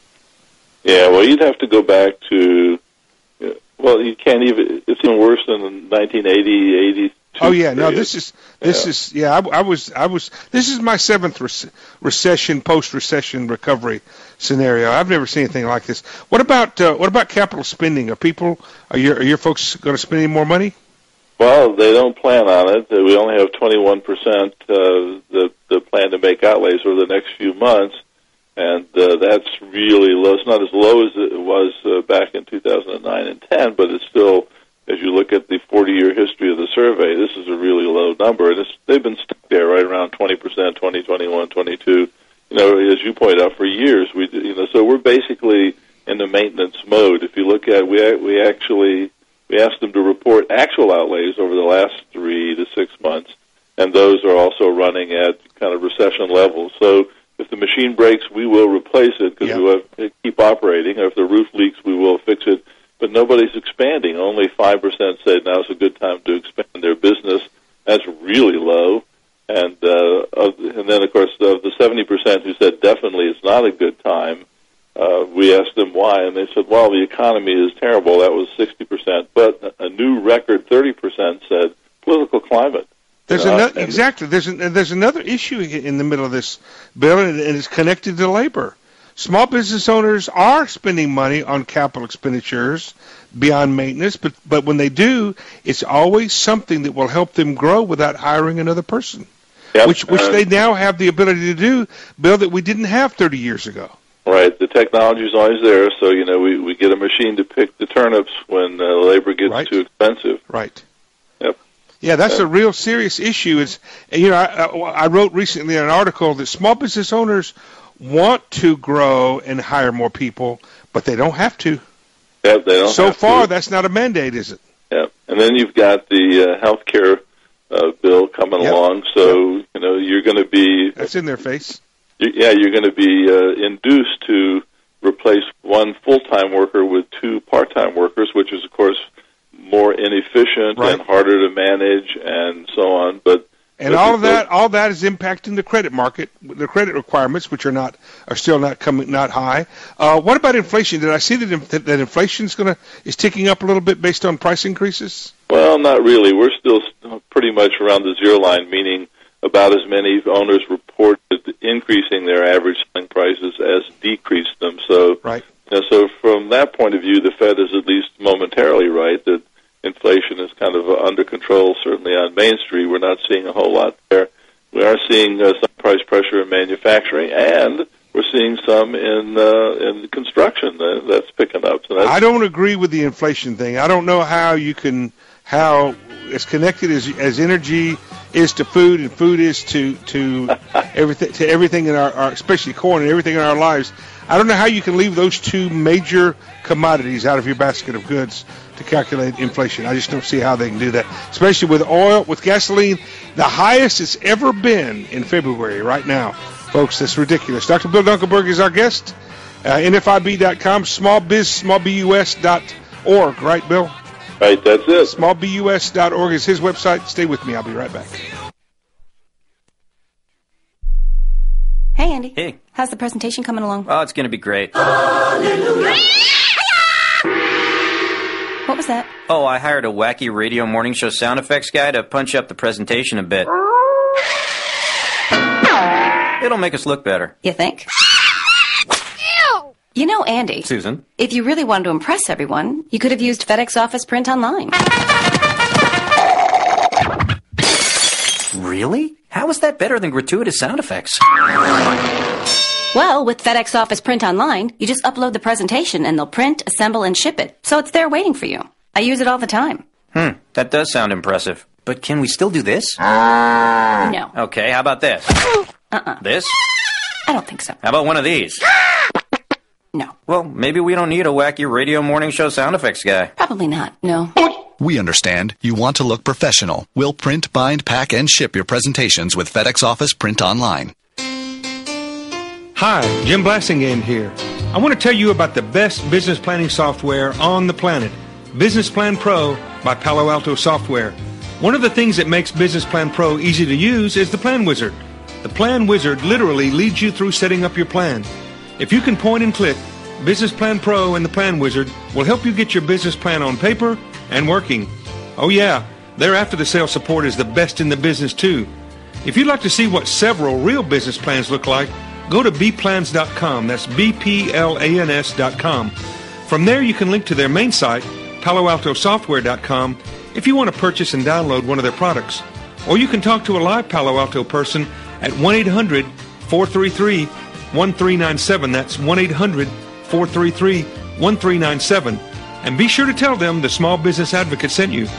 P: Yeah, well, you'd have to go back to. Well, you can't even. It's even worse than nineteen eighty, eighty-two.
B: Oh yeah, no, this is this
P: yeah.
B: is yeah. I, I was I was. This is my seventh rec- recession, post-recession recovery scenario. I've never seen anything like this. What about uh, what about capital spending? Are people are your are your folks going to spend any more money?
P: Well, they don't plan on it. We only have twenty-one percent uh, the the plan to make outlays over the next few months, and uh, that's really low. It's not as low as it was uh, back in two thousand nine and ten, but it's still. As you look at the forty-year history of the survey, this is a really low number, and it's, they've been stuck there right around twenty percent, twenty, twenty-one, twenty-two. You know, as you point out, for years. We, you know, so we're basically in the maintenance mode. If you look at, we we actually we asked them to report actual outlays over the last three to six months, and those are also running at kind of recession levels. So if the machine breaks, we will replace it because yeah. we will keep operating. Or if the roof leaks, we will fix it. But nobody's expanding. Only five percent said now's a good time to expand their business. That's really low. And uh, of, and then, of course, of the seventy percent who said definitely it's not a good time, uh, we asked them why, and they said, well, the economy is terrible. That was sixty percent. But a new record thirty percent said political climate.
B: There's
P: you know,
B: another, exactly. There's an, there's another issue in the middle of this bill, and it's connected to labor. Small business owners are spending money on capital expenditures beyond maintenance, but, but when they do, it's always something that will help them grow without hiring another person,
P: yep.
B: which which
P: uh,
B: they now have the ability to do, Bill, that we didn't have thirty years ago.
P: Right. The technology is always there, so, you know, we, we get a machine to pick the turnips when uh, labor gets
B: right.
P: too expensive.
B: Right.
P: Yep.
B: Yeah, that's a real serious issue. It's, you know, I, I wrote recently in an article that small business owners want to grow and hire more people, but they don't have to.
P: Yeah, they don't.
B: So
P: have
B: far,
P: to.
B: that's not a mandate, is it?
P: Yeah, and then you've got the uh, health care uh, bill coming
B: yep.
P: along, so yep. you know you're going to be.
B: That's in their face.
P: You, yeah, you're going to be uh, induced to replace one full-time worker with two part-time workers, which is, of course, more inefficient
B: right.
P: and harder to manage, and so on. But
B: And all of that, all that is impacting the credit market, the credit requirements, which are not, are still not coming, not high. Uh, what about inflation? Did I see that that, that inflation is going to is ticking up a little bit based on price increases?
P: Well, not really. We're still pretty much around the zero line, meaning about as many owners reported increasing their average selling prices as decreased them. So,
B: right.
P: You know, so from that point of view, the Fed is at least momentarily right that inflation is kind of under control, certainly on Main Street. We're not seeing a whole lot there. We are seeing uh, some price pressure in manufacturing, and we're seeing some in uh, in construction. Uh, that's picking up. So that's
B: I don't agree with the inflation thing. I don't know how you can, how as connected as as energy is to food and food is to to everything to everything in our, our, especially corn and everything in our lives. I don't know how you can leave those two major commodities out of your basket of goods to calculate inflation. I just don't see how they can do that, especially with oil, with gasoline, the highest it's ever been in February right now. Folks, that's ridiculous. Doctor Bill Dunkelberg is our guest. Uh, N F I B dot com, smallbiz, smallbus dot org, right, Bill?
P: Right, that's it.
B: smallbus dot org is his website. Stay with me. I'll be right back.
E: Hey, Andy.
F: Hey.
E: How's the presentation coming along?
F: Oh, it's going to be great.
H: Hallelujah.
E: What was that?
F: Oh, I hired a wacky radio morning show sound effects guy to punch up the presentation a bit. It'll make us look better.
E: You think? You know, Andy.
F: Susan?
E: If you really wanted to impress everyone, you could have used FedEx Office Print Online.
F: Really? How is that better than gratuitous sound effects?
E: Well, with FedEx Office Print Online, you just upload the presentation and they'll print, assemble, and ship it. So it's there waiting for you. I use it all the time.
F: Hmm, that does sound impressive. But can we still do this?
E: No.
F: Okay, how about this?
E: Uh-uh.
F: This?
E: I don't think so.
F: How about one of these?
E: No.
F: Well, maybe we don't need a wacky radio morning show sound effects guy.
E: Probably not, no.
G: We understand. You want to look professional. We'll print, bind, pack, and ship your presentations with FedEx Office Print Online.
B: Hi, Jim Blassingame here. I want to tell you about the best business planning software on the planet, Business Plan Pro by Palo Alto Software. One of the things that makes Business Plan Pro easy to use is the Plan Wizard. The Plan Wizard literally leads you through setting up your plan. If you can point and click, Business Plan Pro and the Plan Wizard will help you get your business plan on paper and working. Oh yeah, their after-the-sale support is the best in the business too. If you'd like to see what several real business plans look like, go to b plans dot com. That's B P L A N S dot com. From there you can link to their main site, palo alto software dot com, if you want to purchase and download one of their products. Or you can talk to a live Palo Alto person at one eight hundred, four three three, one three nine seven. That's one eight hundred, four three three, one three nine seven. And be sure to tell them the Small Business Advocate sent you.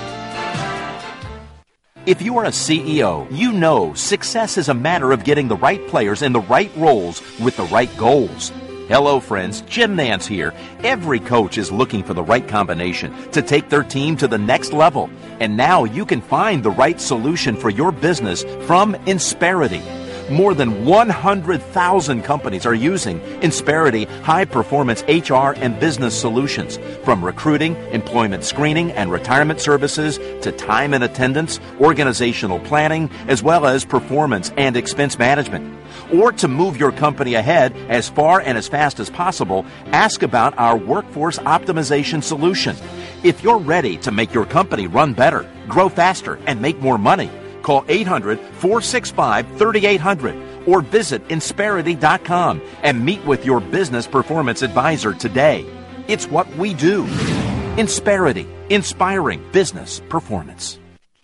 D: If you are a C E O, you know success is a matter of getting the right players in the right roles with the right goals. Hello, friends. Jim Nance here. Every coach is looking for the right combination to take their team to the next level. And now you can find the right solution for your business from Insperity. More than one hundred thousand companies are using Insperity high-performance H R and business solutions, from recruiting, employment screening, and retirement services to time and attendance, organizational planning, as well as performance and expense management. Or to move your company ahead as far and as fast as possible, ask about our workforce optimization solution. If you're ready to make your company run better, grow faster, and make more money, call eight hundred, four six five, three eight hundred or visit insperity dot com and meet with your business performance advisor today. It's what we do. Insperity, inspiring business performance.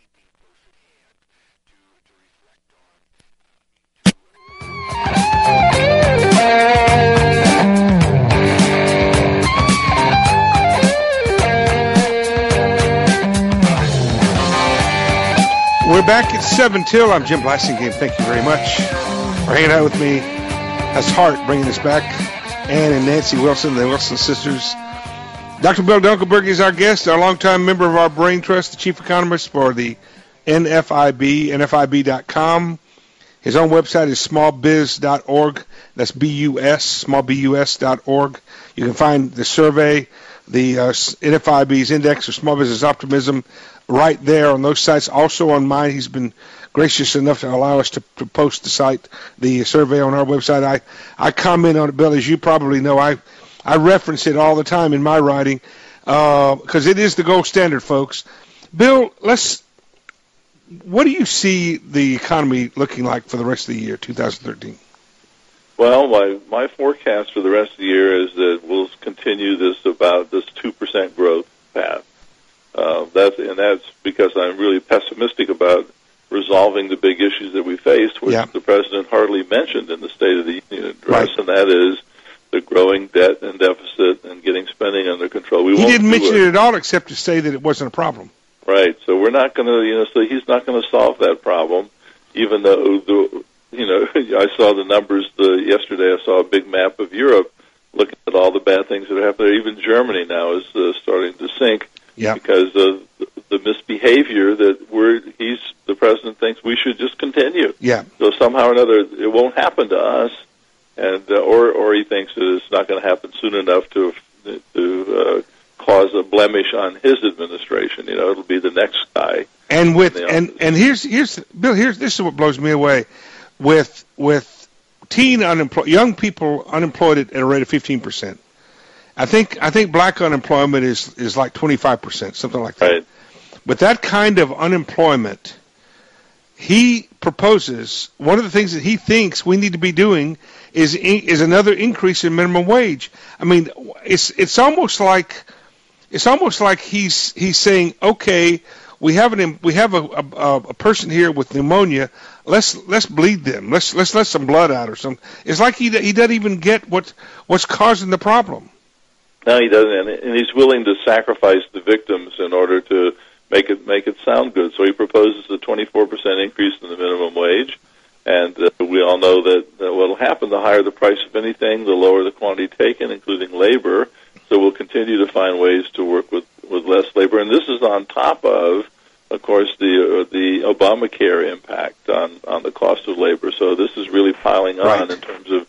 B: We're back at seven till. I'm Jim Blasingame. Thank you very much for hanging out with me. That's Hart bringing us back. Ann and Nancy Wilson, the Wilson sisters. Doctor Bill Dunkelberg is our guest, our longtime member of our Brain Trust, the chief economist for the N F I B, N F I B dot com. His own website is small biz dot org. That's B U S, small bus dot org. You can find the survey, the uh, N F I B's Index of Small Business Optimism, right there on those sites. Also on mine, he's been gracious enough to allow us to, to post the site, the survey on our website. I, I comment on it, Bill, as you probably know. I I reference it all the time in my writing because uh, it is the gold standard, folks. Bill, let's. What do you see the economy looking like for the rest of the year, two thousand thirteen?
P: Well, my my forecast for the rest of the year is that we'll continue this about this two percent growth path. Uh, that's and that's because I'm really pessimistic about resolving the big issues that we face, which yeah. the president hardly mentioned in the State of the Union address, right. and that is the growing debt and deficit and getting spending under control. We
B: he
P: won't
B: didn't mention
P: it.
B: it at all, except to say that it wasn't a problem.
P: Right. So we're not going to, you know, so he's not going to solve that problem, even though the, you know, I saw the numbers the yesterday. I saw a big map of Europe, looking at all the bad things that are happening. Even Germany now is uh, starting to sink.
B: Yeah.
P: Because of the misbehavior that we're, he's, the president thinks we should just continue.
B: Yeah.
P: So somehow or another, it won't happen to us, and uh, or or he thinks that it's not going to happen soon enough to to uh, cause a blemish on his administration. You know, it'll be the next guy.
B: And with and and here's here's Bill. Here's this is what blows me away, with with teen unemployed young people unemployed at a rate of fifteen percent. I think I think black unemployment is, is like twenty-five percent, something like that.
P: Right.
B: But that kind of unemployment, he proposes, one of the things that he thinks we need to be doing is is another increase in minimum wage. I mean, it's it's almost like it's almost like he's he's saying, okay, we have an we have a, a, a person here with pneumonia. Let's let's bleed them. Let's let's let some blood out or something. It's like he he doesn't even get what what's causing the problem.
P: No, he doesn't, and he's willing to sacrifice the victims in order to make it make it sound good. So he proposes a twenty-four percent increase in the minimum wage, and uh, we all know that, that what will happen, the higher the price of anything, the lower the quantity taken, including labor. So we'll continue to find ways to work with, with less labor, and this is on top of, of course, the uh, the Obamacare impact on, on the cost of labor. So this is really piling on right. in terms of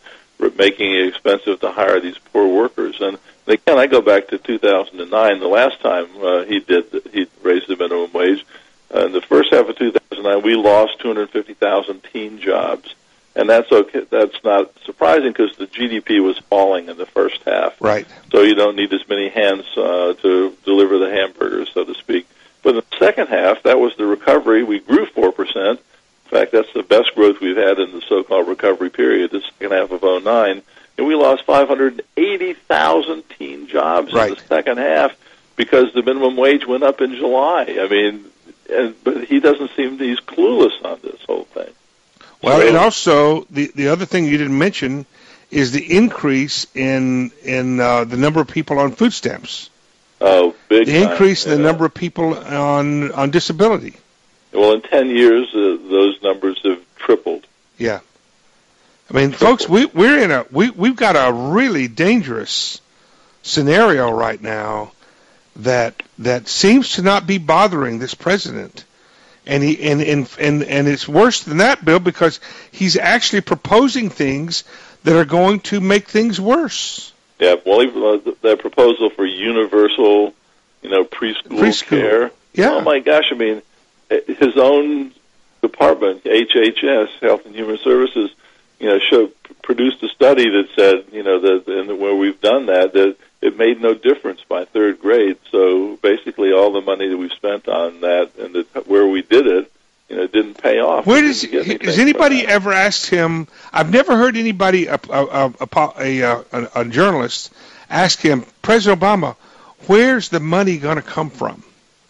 P: making it expensive to hire these poor workers. And again, I go back to two thousand nine, the last time uh, he did he raised the minimum wage. Uh, in the first half of two thousand nine, we lost two hundred fifty thousand teen jobs, and that's okay. That's not surprising because the G D P was falling in the first half.
B: Right.
P: So you don't need as many hands uh, to deliver the hamburgers, so to speak. But in the second half, that was the recovery. We grew four percent. In fact, that's the best growth we've had in the so-called recovery period, the second half of oh nine. And we lost five hundred eighty thousand teen jobs
B: right.
P: in the second half because the minimum wage went up in July. I mean, and, but he doesn't seem he's clueless on this whole thing.
B: Well,
P: so,
B: and also the the other thing you didn't mention is the increase in in uh, the number of people on food stamps.
P: Oh, big
B: the
P: time,
B: increase
P: yeah.
B: in the number of people on on disability.
P: Well, in ten years, uh, those numbers have tripled.
B: Yeah. I mean, folks, we, we're in a we we've got a really dangerous scenario right now that that seems to not be bothering this president, and he and and and, and it's worse than that, Bill, because he's actually proposing things that are going to make things worse.
P: Yeah, well, even, uh, that proposal for universal, you know, preschool,
B: preschool
P: care.
B: Yeah.
P: Oh my gosh, I mean, his own department, H H S, Health and Human Services, you know, showed, produced a study that said, you know, that and where we've done that, that it made no difference by third grade. So basically, all the money that we've spent on that and the, where we did it, you know, didn't pay off.
B: Where does has anybody ever asked him? I've never heard anybody, a a, a, a, a, a journalist, ask him, President Obama, where's the money going to come from?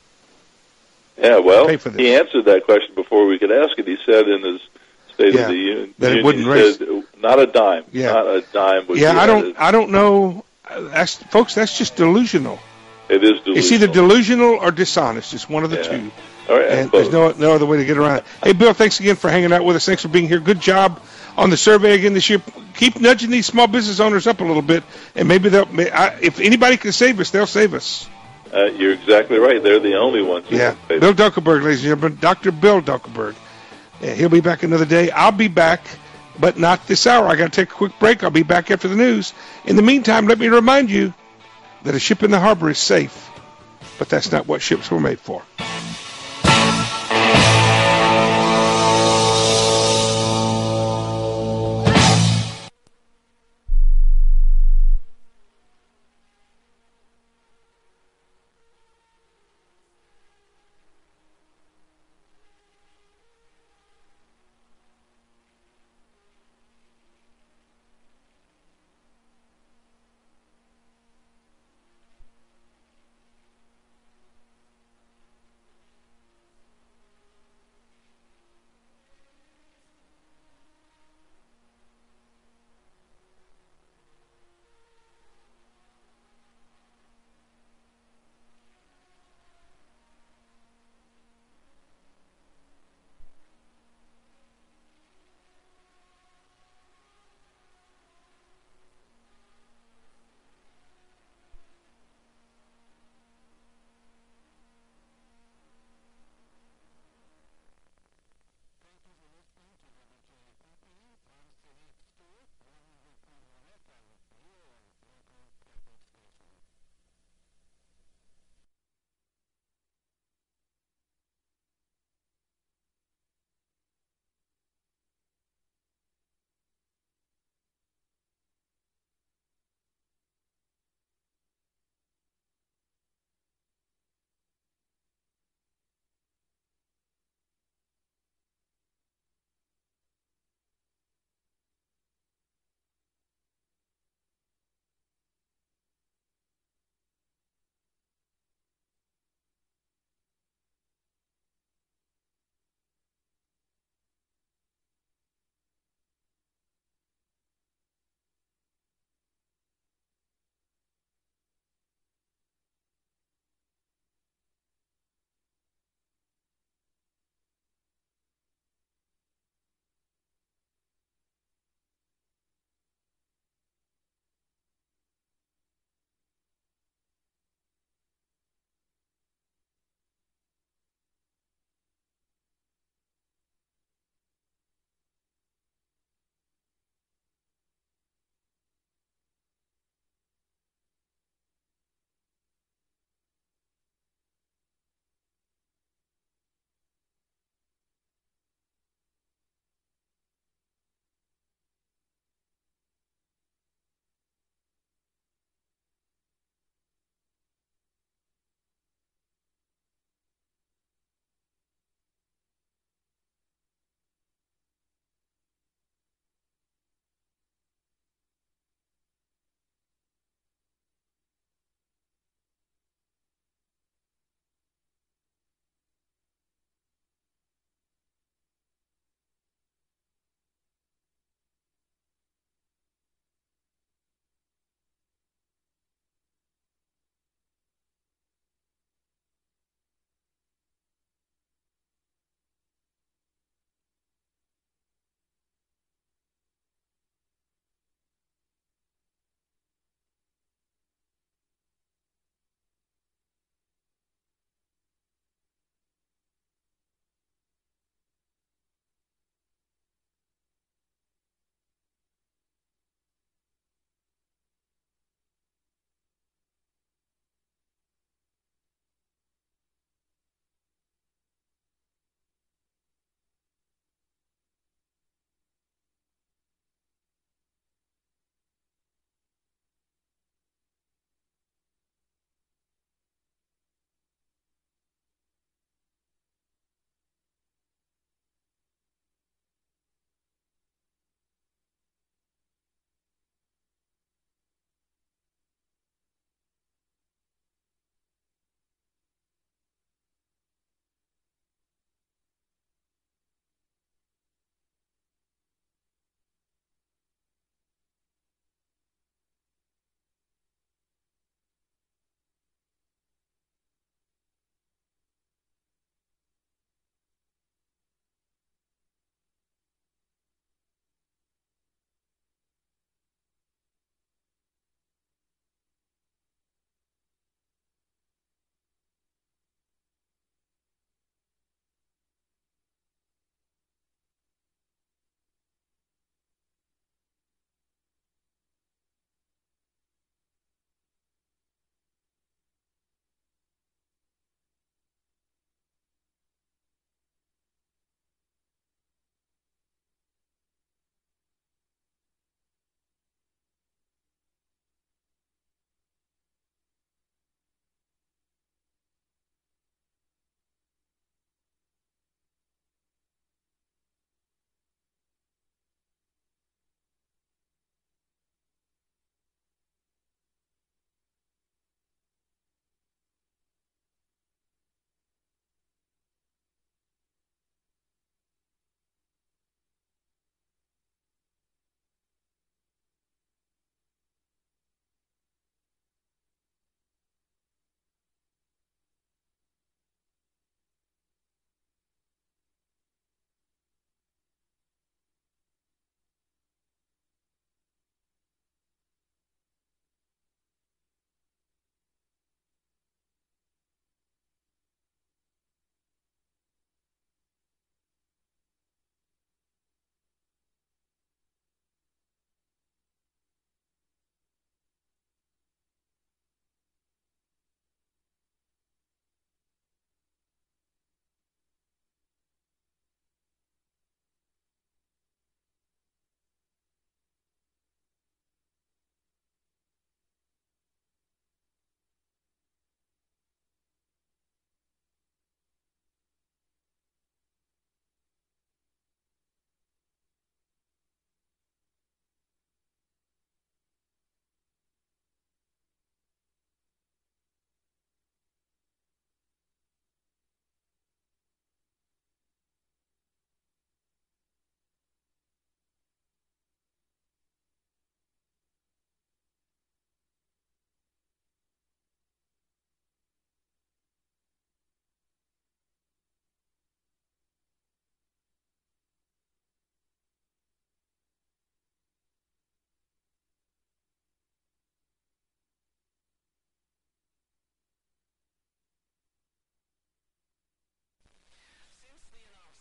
P: Yeah, well, he answered that question before we could ask it. He said in his State
B: yeah,
P: of the Union,
B: that it wouldn't
P: he
B: raise.
P: said, not a dime,
B: yeah.
P: not a dime. Would
B: yeah,
P: be
B: I don't,
P: added.
B: I don't know, that's, folks. That's just delusional.
P: It is delusional.
B: It's either delusional or dishonest. It's one of the
P: yeah.
B: two.
P: All right,
B: and there's no no other way to get around it. Hey, Bill, thanks again for hanging out with us. Thanks for being here. Good job on the survey again this year. Keep nudging these small business owners up a little bit, and maybe they'll. I, if anybody can save us, they'll save us.
P: Uh, you're exactly right. They're the only ones.
B: Yeah. Bill Dunkelberg, ladies and gentlemen. Doctor Bill Dunkelberg. Yeah, he'll be back another day. I'll be back, but not this hour. I got to take a quick break. I'll be back after the news. In the meantime, let me remind you that a ship in the harbor is safe, but that's not what ships were made for.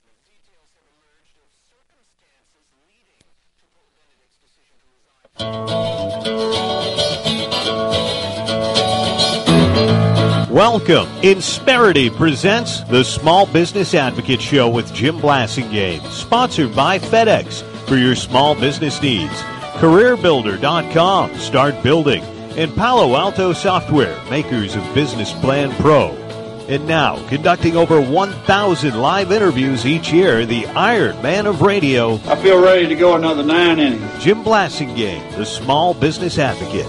R: Welcome. Insperity presents the Small Business Advocate Show with Jim Blasingame, sponsored by FedEx for your small business needs. Career Builder dot com, start building. And Palo Alto Software, makers of Business Plan Pro. And now, conducting over one thousand live interviews each year, the Iron Man of Radio.
S: I feel ready to go another nine innings.
R: Jim Blasingame, the Small Business Advocate.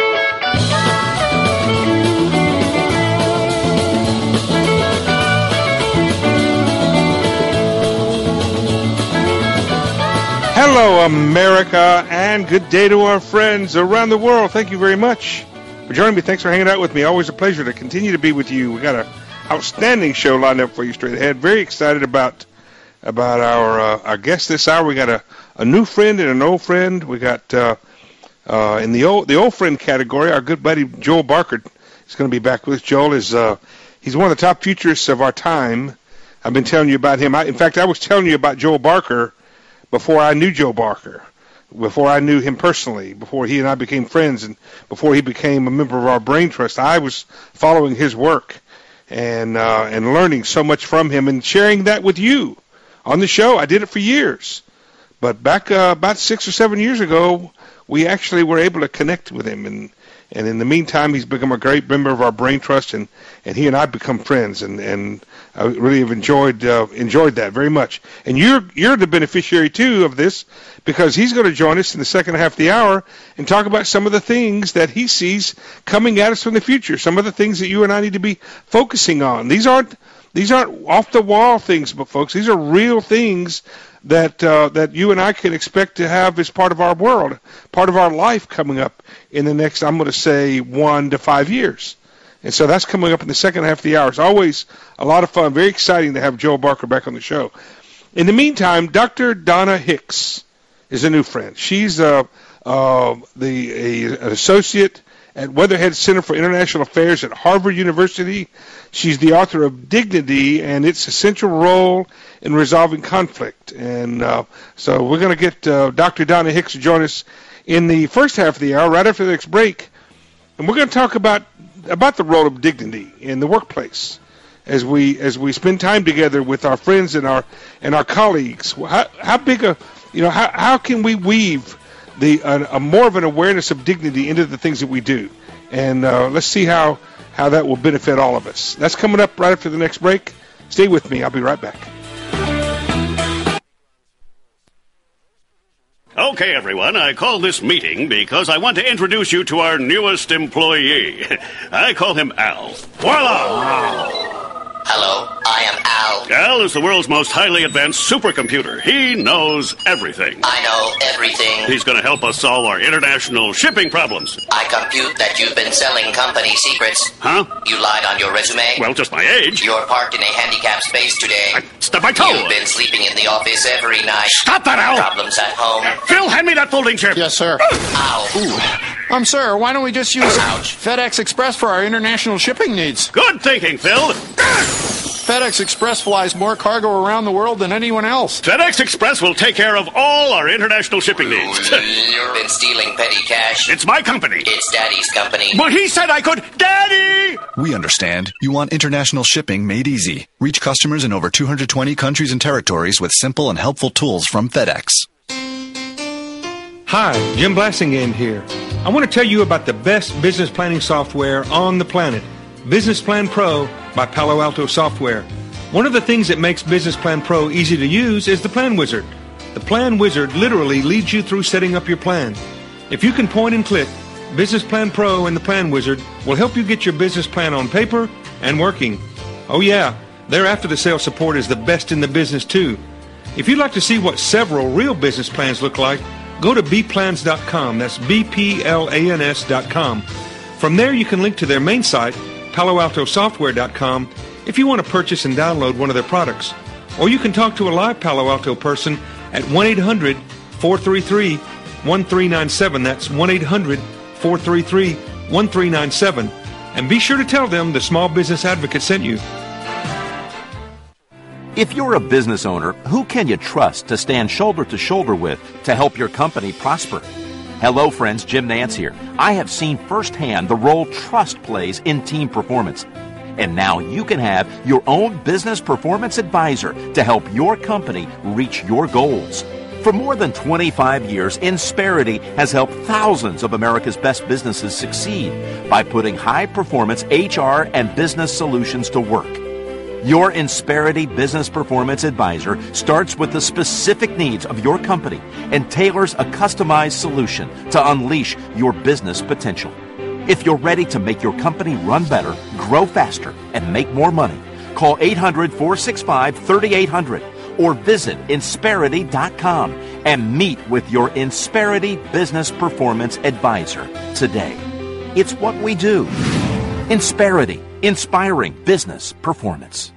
B: Hello, America, and good day to our friends around the world. Thank you very much for joining me. Thanks for hanging out with me. Always a pleasure to continue to be with you. We got an outstanding show lined up for you straight ahead. Very excited about about our uh, our guest this hour. We got a, a new friend and an old friend. We got uh, uh, in the old the old friend category, our good buddy Joel Barker is going to be back with us. Joel is uh, he's one of the top futurists of our time. I've been telling you about him. I, in fact, I was telling you about Joel Barker before I knew Joe Barker, before I knew him personally, before he and I became friends, and before he became a member of our Brain Trust. I was following his work and uh, and learning so much from him and sharing that with you on the show. I did it for years. But back uh, about six or seven years ago, we actually were able to connect with him. And, and in the meantime, he's become a great member of our Brain Trust, and, and he and I have become friends. And, and I really have enjoyed uh, enjoyed that very much. And you're you're the beneficiary, too, of this, because he's going to join us in the second half of the hour and talk about some of the things that he sees coming at us from the future, some of the things that you and I need to be focusing on. These aren't these aren't off-the-wall things, but, folks, these are real things that uh, that you and I can expect to have as part of our world, part of our life coming up in the next, I'm going to say, one to five years. And so that's coming up in the second half of the hour. It's always a lot of fun, very exciting to have Joel Barker back on the show. In the meantime, Doctor Donna Hicks is a new friend. She's uh, uh, the a, an associate at Weatherhead Center for International Affairs at Harvard University. She's the author of Dignity and its essential role in resolving conflict. And uh, so we're going to get uh, Doctor Donna Hicks to join us in the first half of the hour, right after the next break. And we're going to talk about about the role of dignity in the workplace as we as we spend time together with our friends and our and our colleagues. How, how big a you know how how can we weave the a, a more of an awareness of dignity into the things that we do? And uh, let's see how how that will benefit all of us. That's coming up right after the next break. Stay with me. I'll be right back.
I: Okay, everyone, I call this meeting because I want to introduce you to our newest employee. I call him Al. Voila!
J: Hello, I am Al.
I: Al is the world's most highly advanced supercomputer. He knows everything.
J: I know everything.
I: He's going to help us solve our international shipping problems.
J: I compute that you've been selling company secrets.
I: Huh?
J: You lied on your resume.
I: Well, just my age.
J: You're parked in a handicapped space today.
I: I stubbed my toe.
J: You've been sleeping in the office every night.
I: Stop that, Al!
J: Problems at home.
I: Phil, hand me that folding chair.
K: Yes, sir.
J: Ow.
K: Ooh. Um, sir, why don't we just use
J: Ouch.
K: FedEx Express for our international shipping needs?
I: Good thinking, Phil.
K: FedEx Express flies more cargo around the world than anyone else.
I: FedEx Express will take care of all our international shipping needs.
J: You've been stealing petty cash.
I: It's my company.
J: It's Daddy's company.
I: Well, he said I could. Daddy!
G: We understand. You want international shipping made easy. Reach customers in over two hundred twenty countries and territories with simple and helpful tools from FedEx.
B: Hi, Jim Blasingame here. I want to tell you about the best business planning software on the planet, Business Plan Pro by Palo Alto Software. One of the things that makes Business Plan Pro easy to use is the Plan Wizard. The Plan Wizard literally leads you through setting up your plan. If you can point and click, Business Plan Pro and the Plan Wizard will help you get your business plan on paper and working. Oh yeah, their after-the-sale support is the best in the business too. If you'd like to see what several real business plans look like, go to b plans dot com. That's B P L A N S dot com. From there, you can link to their main site, palo alto software dot com, if you want to purchase and download one of their products. Or you can talk to a live Palo Alto person at one eight hundred four three three one three nine seven. That's one eight hundred four three three one three nine seven. And be sure to tell them the Small Business Advocate sent you.
D: If you're a business owner, who can you trust to stand shoulder to shoulder with to help your company prosper? Hello, friends. Jim Nance here. I have seen firsthand the role trust plays in team performance. And now you can have your own business performance advisor to help your company reach your goals. For more than twenty-five years, Insperity has helped thousands of America's best businesses succeed by putting high-performance H R and business solutions to work. Your Insperity Business Performance Advisor starts with the specific needs of your company and tailors a customized solution to unleash your business potential. If you're ready to make your company run better, grow faster, and make more money, call eight hundred, four six five, three eight hundred or visit Insperity dot com and meet with your Insperity Business Performance Advisor today. It's what we do. Insperity, inspiring business performance.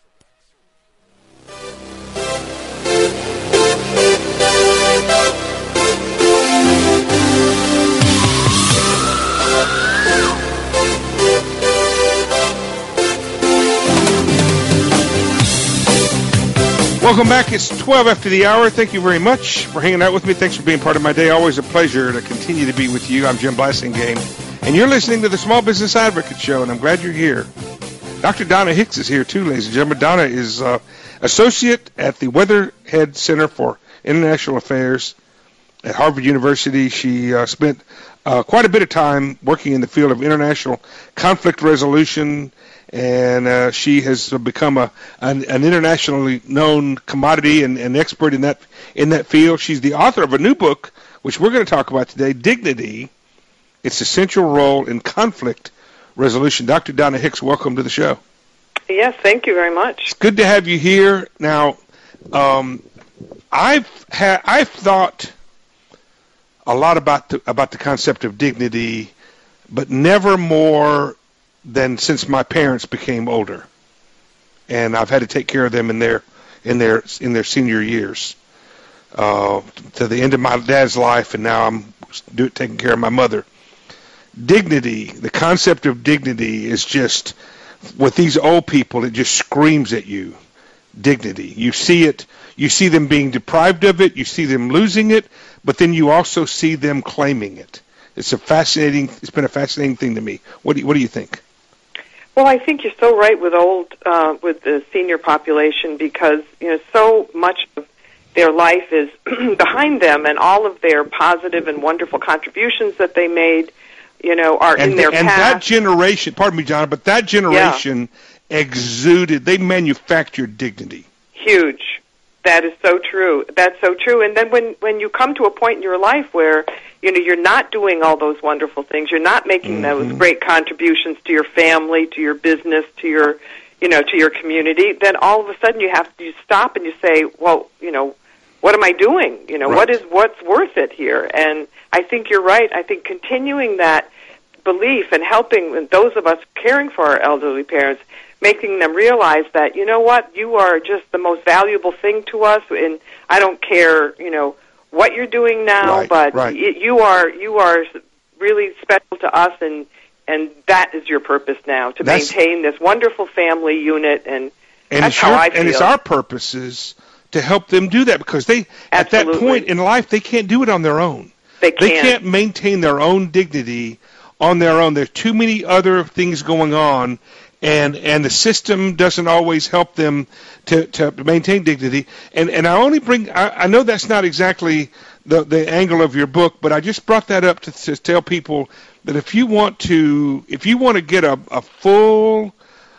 B: Welcome back. It's twelve after the hour. Thank you very much for hanging out with me. Thanks for being part of my day. Always a pleasure to continue to be with you. I'm Jim Blassingame, and you're listening to the Small Business Advocate Show, and I'm glad you're here. Doctor Donna Hicks is here, too, ladies and gentlemen. Donna is uh, associate at the Weatherhead Center for International Affairs at Harvard University. She uh, spent uh, quite a bit of time working in the field of international conflict resolution, and uh, she has become a an, an internationally known commodity and, and expert in that in that field. She's the author of a new book, which we're going to talk about today, Dignity, Its Essential Role in Conflict Resolution. Doctor Donna Hicks, welcome to the show.
T: Yes, thank you very much.
B: It's good to have you here. Now, um, I've ha- I've thought a lot about the, about the concept of dignity, but never more than since my parents became older, and I've had to take care of them in their in their in their senior years, uh, to the end of my dad's life, and now I'm do, taking care of my mother. Dignity, the concept of dignity, is just with these old people. It just screams at you. Dignity. You see it. You see them being deprived of it. You see them losing it, but then you also see them claiming it. It's a fascinating. It's been a fascinating thing to me. What do you, what do you think?
T: Well, I think you're so right with old, uh, with the senior population, because you know so much of their life is behind them, and all of their positive and wonderful contributions that they made, you know, are
B: and
T: in their
B: the, and
T: past.
B: And that generation, pardon me, John, but that generation yeah. exuded. They manufactured dignity.
T: Huge. That is so true. That's so true. And then when when you come to a point in your life where you know you're not doing all those wonderful things, you're not making mm-hmm. those great contributions to your family, to your business, to your you know to your community, then all of a sudden you have to you stop and you say, well, you know, what am I doing? You know, right. what is what's worth it here? And I think you're right. I think continuing that belief and helping those of us caring for our elderly parents, making them realize that, you know what, you are just the most valuable thing to us, and I don't care, you know, what you're doing now,
B: right,
T: but
B: right.
T: Y- you are you are really special to us, and and that is your purpose now, to that's, maintain this wonderful family unit, and,
B: and
T: that's
B: how
T: your,
B: I
T: feel.
B: And it's our purposes to help them do that, because they
T: Absolutely.
B: At that point in life, they can't do it on their own.
T: They can't.
B: They can't maintain their own dignity on their own. There's too many other things going on, and and the system doesn't always help them to, to maintain dignity. And and I only bring, I, I know that's not exactly the, the angle of your book, but I just brought that up to, to tell people that if you want to, if you want to get a, a full,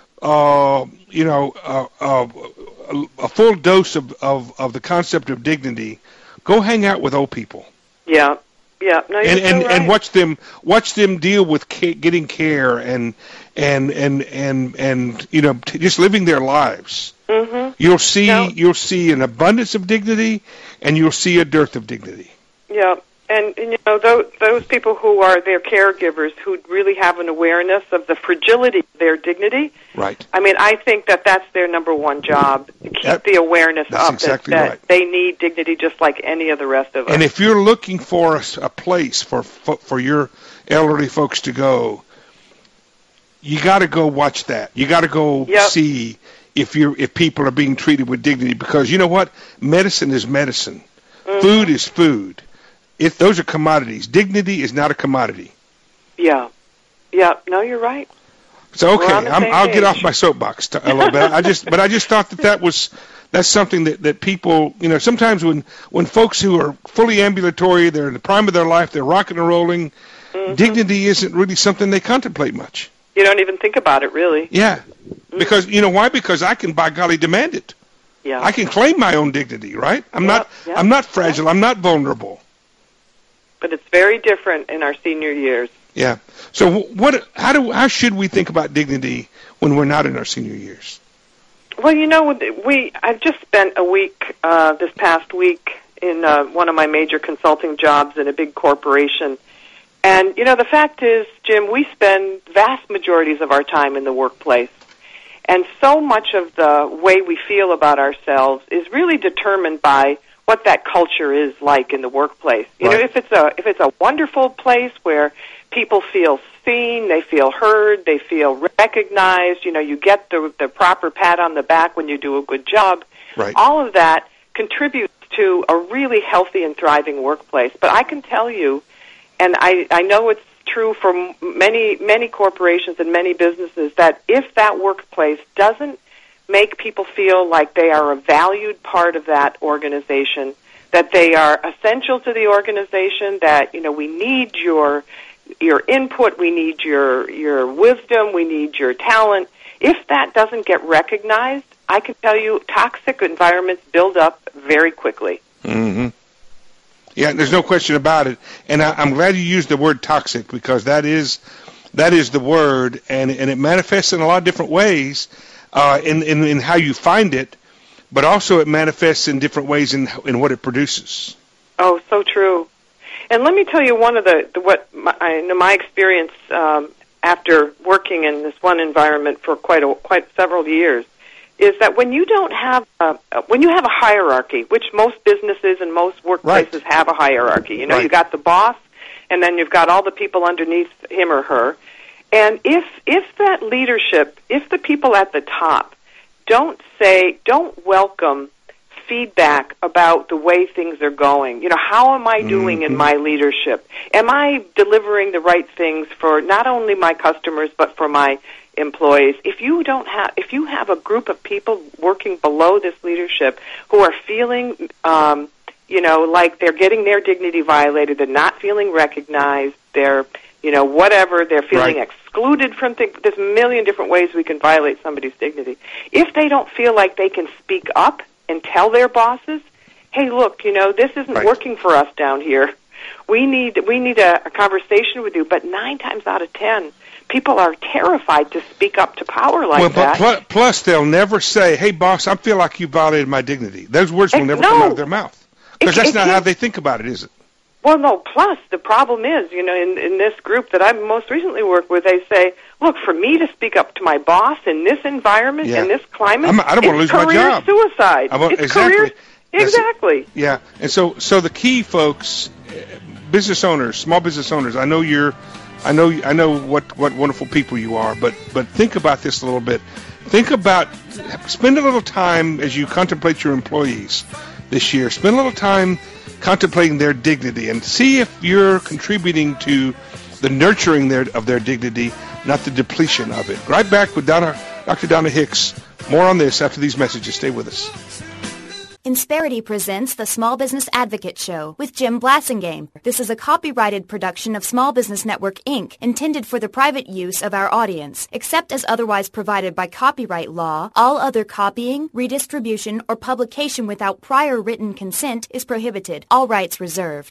B: uh, you know, uh, uh, a, a full dose of, of, of the concept of dignity, go hang out with old people.
T: Yeah. Yeah, no, you're
B: and
T: so
B: and,
T: right.
B: and watch them watch them deal with ca- getting care and and and and and you know t- just living their lives.
T: Mm-hmm.
B: You'll see
T: no.
B: you'll see an abundance of dignity, and you'll see a dearth of dignity.
T: Yeah, and, and you know those those people who are their caregivers, who really have an awareness of the fragility of their dignity.
B: Right.
T: I mean, I think that that's their number one job, to keep
B: that,
T: the awareness
B: that's
T: up
B: exactly
T: that,
B: right.
T: that they need dignity just like any of the rest of us.
B: And if you're looking for a, a place for for your elderly folks to go, you got to go watch that. You got to go
T: yep.
B: see if you're if people are being treated with dignity, because you know what? Medicine is medicine. Mm-hmm. Food is food. If those are commodities. Dignity is not a commodity.
T: Yeah. Yeah. No, you're right.
B: So okay, I'm, I'll page. get off my soapbox t- a little bit. I just, but I just thought that that was that's something that, that people, you know, sometimes when when folks who are fully ambulatory, they're in the prime of their life, they're rocking and rolling. Mm-hmm. Dignity isn't really something they contemplate much.
T: You don't even think about it, really.
B: Yeah, mm-hmm. because you know why? Because I can, by golly, demand it.
T: Yeah,
B: I can claim my own dignity, right? I'm
T: yep,
B: not,
T: yep,
B: I'm not fragile.
T: yep.
B: I'm not vulnerable.
T: But it's very different in our senior years.
B: Yeah. So what? How do? How should we think about dignity when we're not in our senior years?
T: Well, you know, we I've just spent a week uh, this past week in uh, one of my major consulting jobs in a big corporation, and you know, the fact is, Jim, we spend vast majorities of our time in the workplace, and so much of the way we feel about ourselves is really determined by what that culture is like in the workplace. You right. know, if it's a if it's a wonderful place where people feel seen, they feel heard, they feel recognized, you know, you get the the proper pat on the back when you do a good job.
B: Right.
T: All of that contributes to a really healthy and thriving workplace. But I can tell you, and I, I know it's true for many, many corporations and many businesses, that if that workplace doesn't make people feel like they are a valued part of that organization, that they are essential to the organization, that, you know, we need your your input, we need your your wisdom, we need your talent. If that doesn't get recognized, I can tell you toxic environments build up very quickly.
B: Mm-hmm. Yeah, there's no question about it. And I, I'm glad you used the word toxic, because that is that is the word, and, and it manifests in a lot of different ways uh, in, in, in how you find it, but also it manifests in different ways in, in what it produces.
T: Oh, so true. And let me tell you one of the, the what my, I know my experience um, after working in this one environment for quite a, quite several years is that when you don't have a, when you have a hierarchy, which most businesses and most workplaces
B: right.
T: have a hierarchy. You know,
B: right.
T: you got the boss, and then you've got all the people underneath him or her. And if if that leadership, if the people at the top don't say, don't welcome feedback about the way things are going. You know, how am I doing mm-hmm. in my leadership? Am I delivering the right things for not only my customers but for my employees? If you don't have, if you have a group of people working below this leadership who are feeling, um, you know, like they're getting their dignity violated, they're not feeling recognized, they're, you know, whatever, they're feeling right. excluded from things. There's a million different ways we can violate somebody's dignity. If they don't feel like they can speak up and tell their bosses, hey, look, you know, this isn't right. working for us down here. We need we need a, a conversation with you. But nine times out of ten, people are terrified to speak up to power like
B: well,
T: that.
B: But pl- plus, they'll never say, hey, boss, I feel like you violated my dignity. Those words will never
T: no.
B: come out of their mouth. Because that's
T: it,
B: not
T: it,
B: how they think about it, is it?
T: Well, no, plus the problem is, you know, in, in this group that I've most recently worked with, they say, look, for me to speak up to my boss in this environment,
B: yeah.
T: in this climate,
B: I'm, I don't want to lose my job.
T: It's career suicide.
B: I want,
T: it's
B: exactly.
T: career, exactly.
B: Yeah, and so so the key, folks, business owners, small business owners, I know you're, I know I know what, what wonderful people you are, but but think about this a little bit. Think about, spend a little time as you contemplate your employees this year. Spend a little time contemplating their dignity and see if you're contributing to the nurturing their, of their dignity, not the depletion of it. Right back with Donna, Doctor Donna Hicks. More on this after these messages. Stay with us.
A: Insperity presents the Small Business Advocate Show with Jim Blassingame. This is a copyrighted production of Small Business Network, Incorporated, intended for the private use of our audience. Except as otherwise provided by copyright law, all other copying, redistribution, or publication without prior written consent is prohibited. All rights reserved.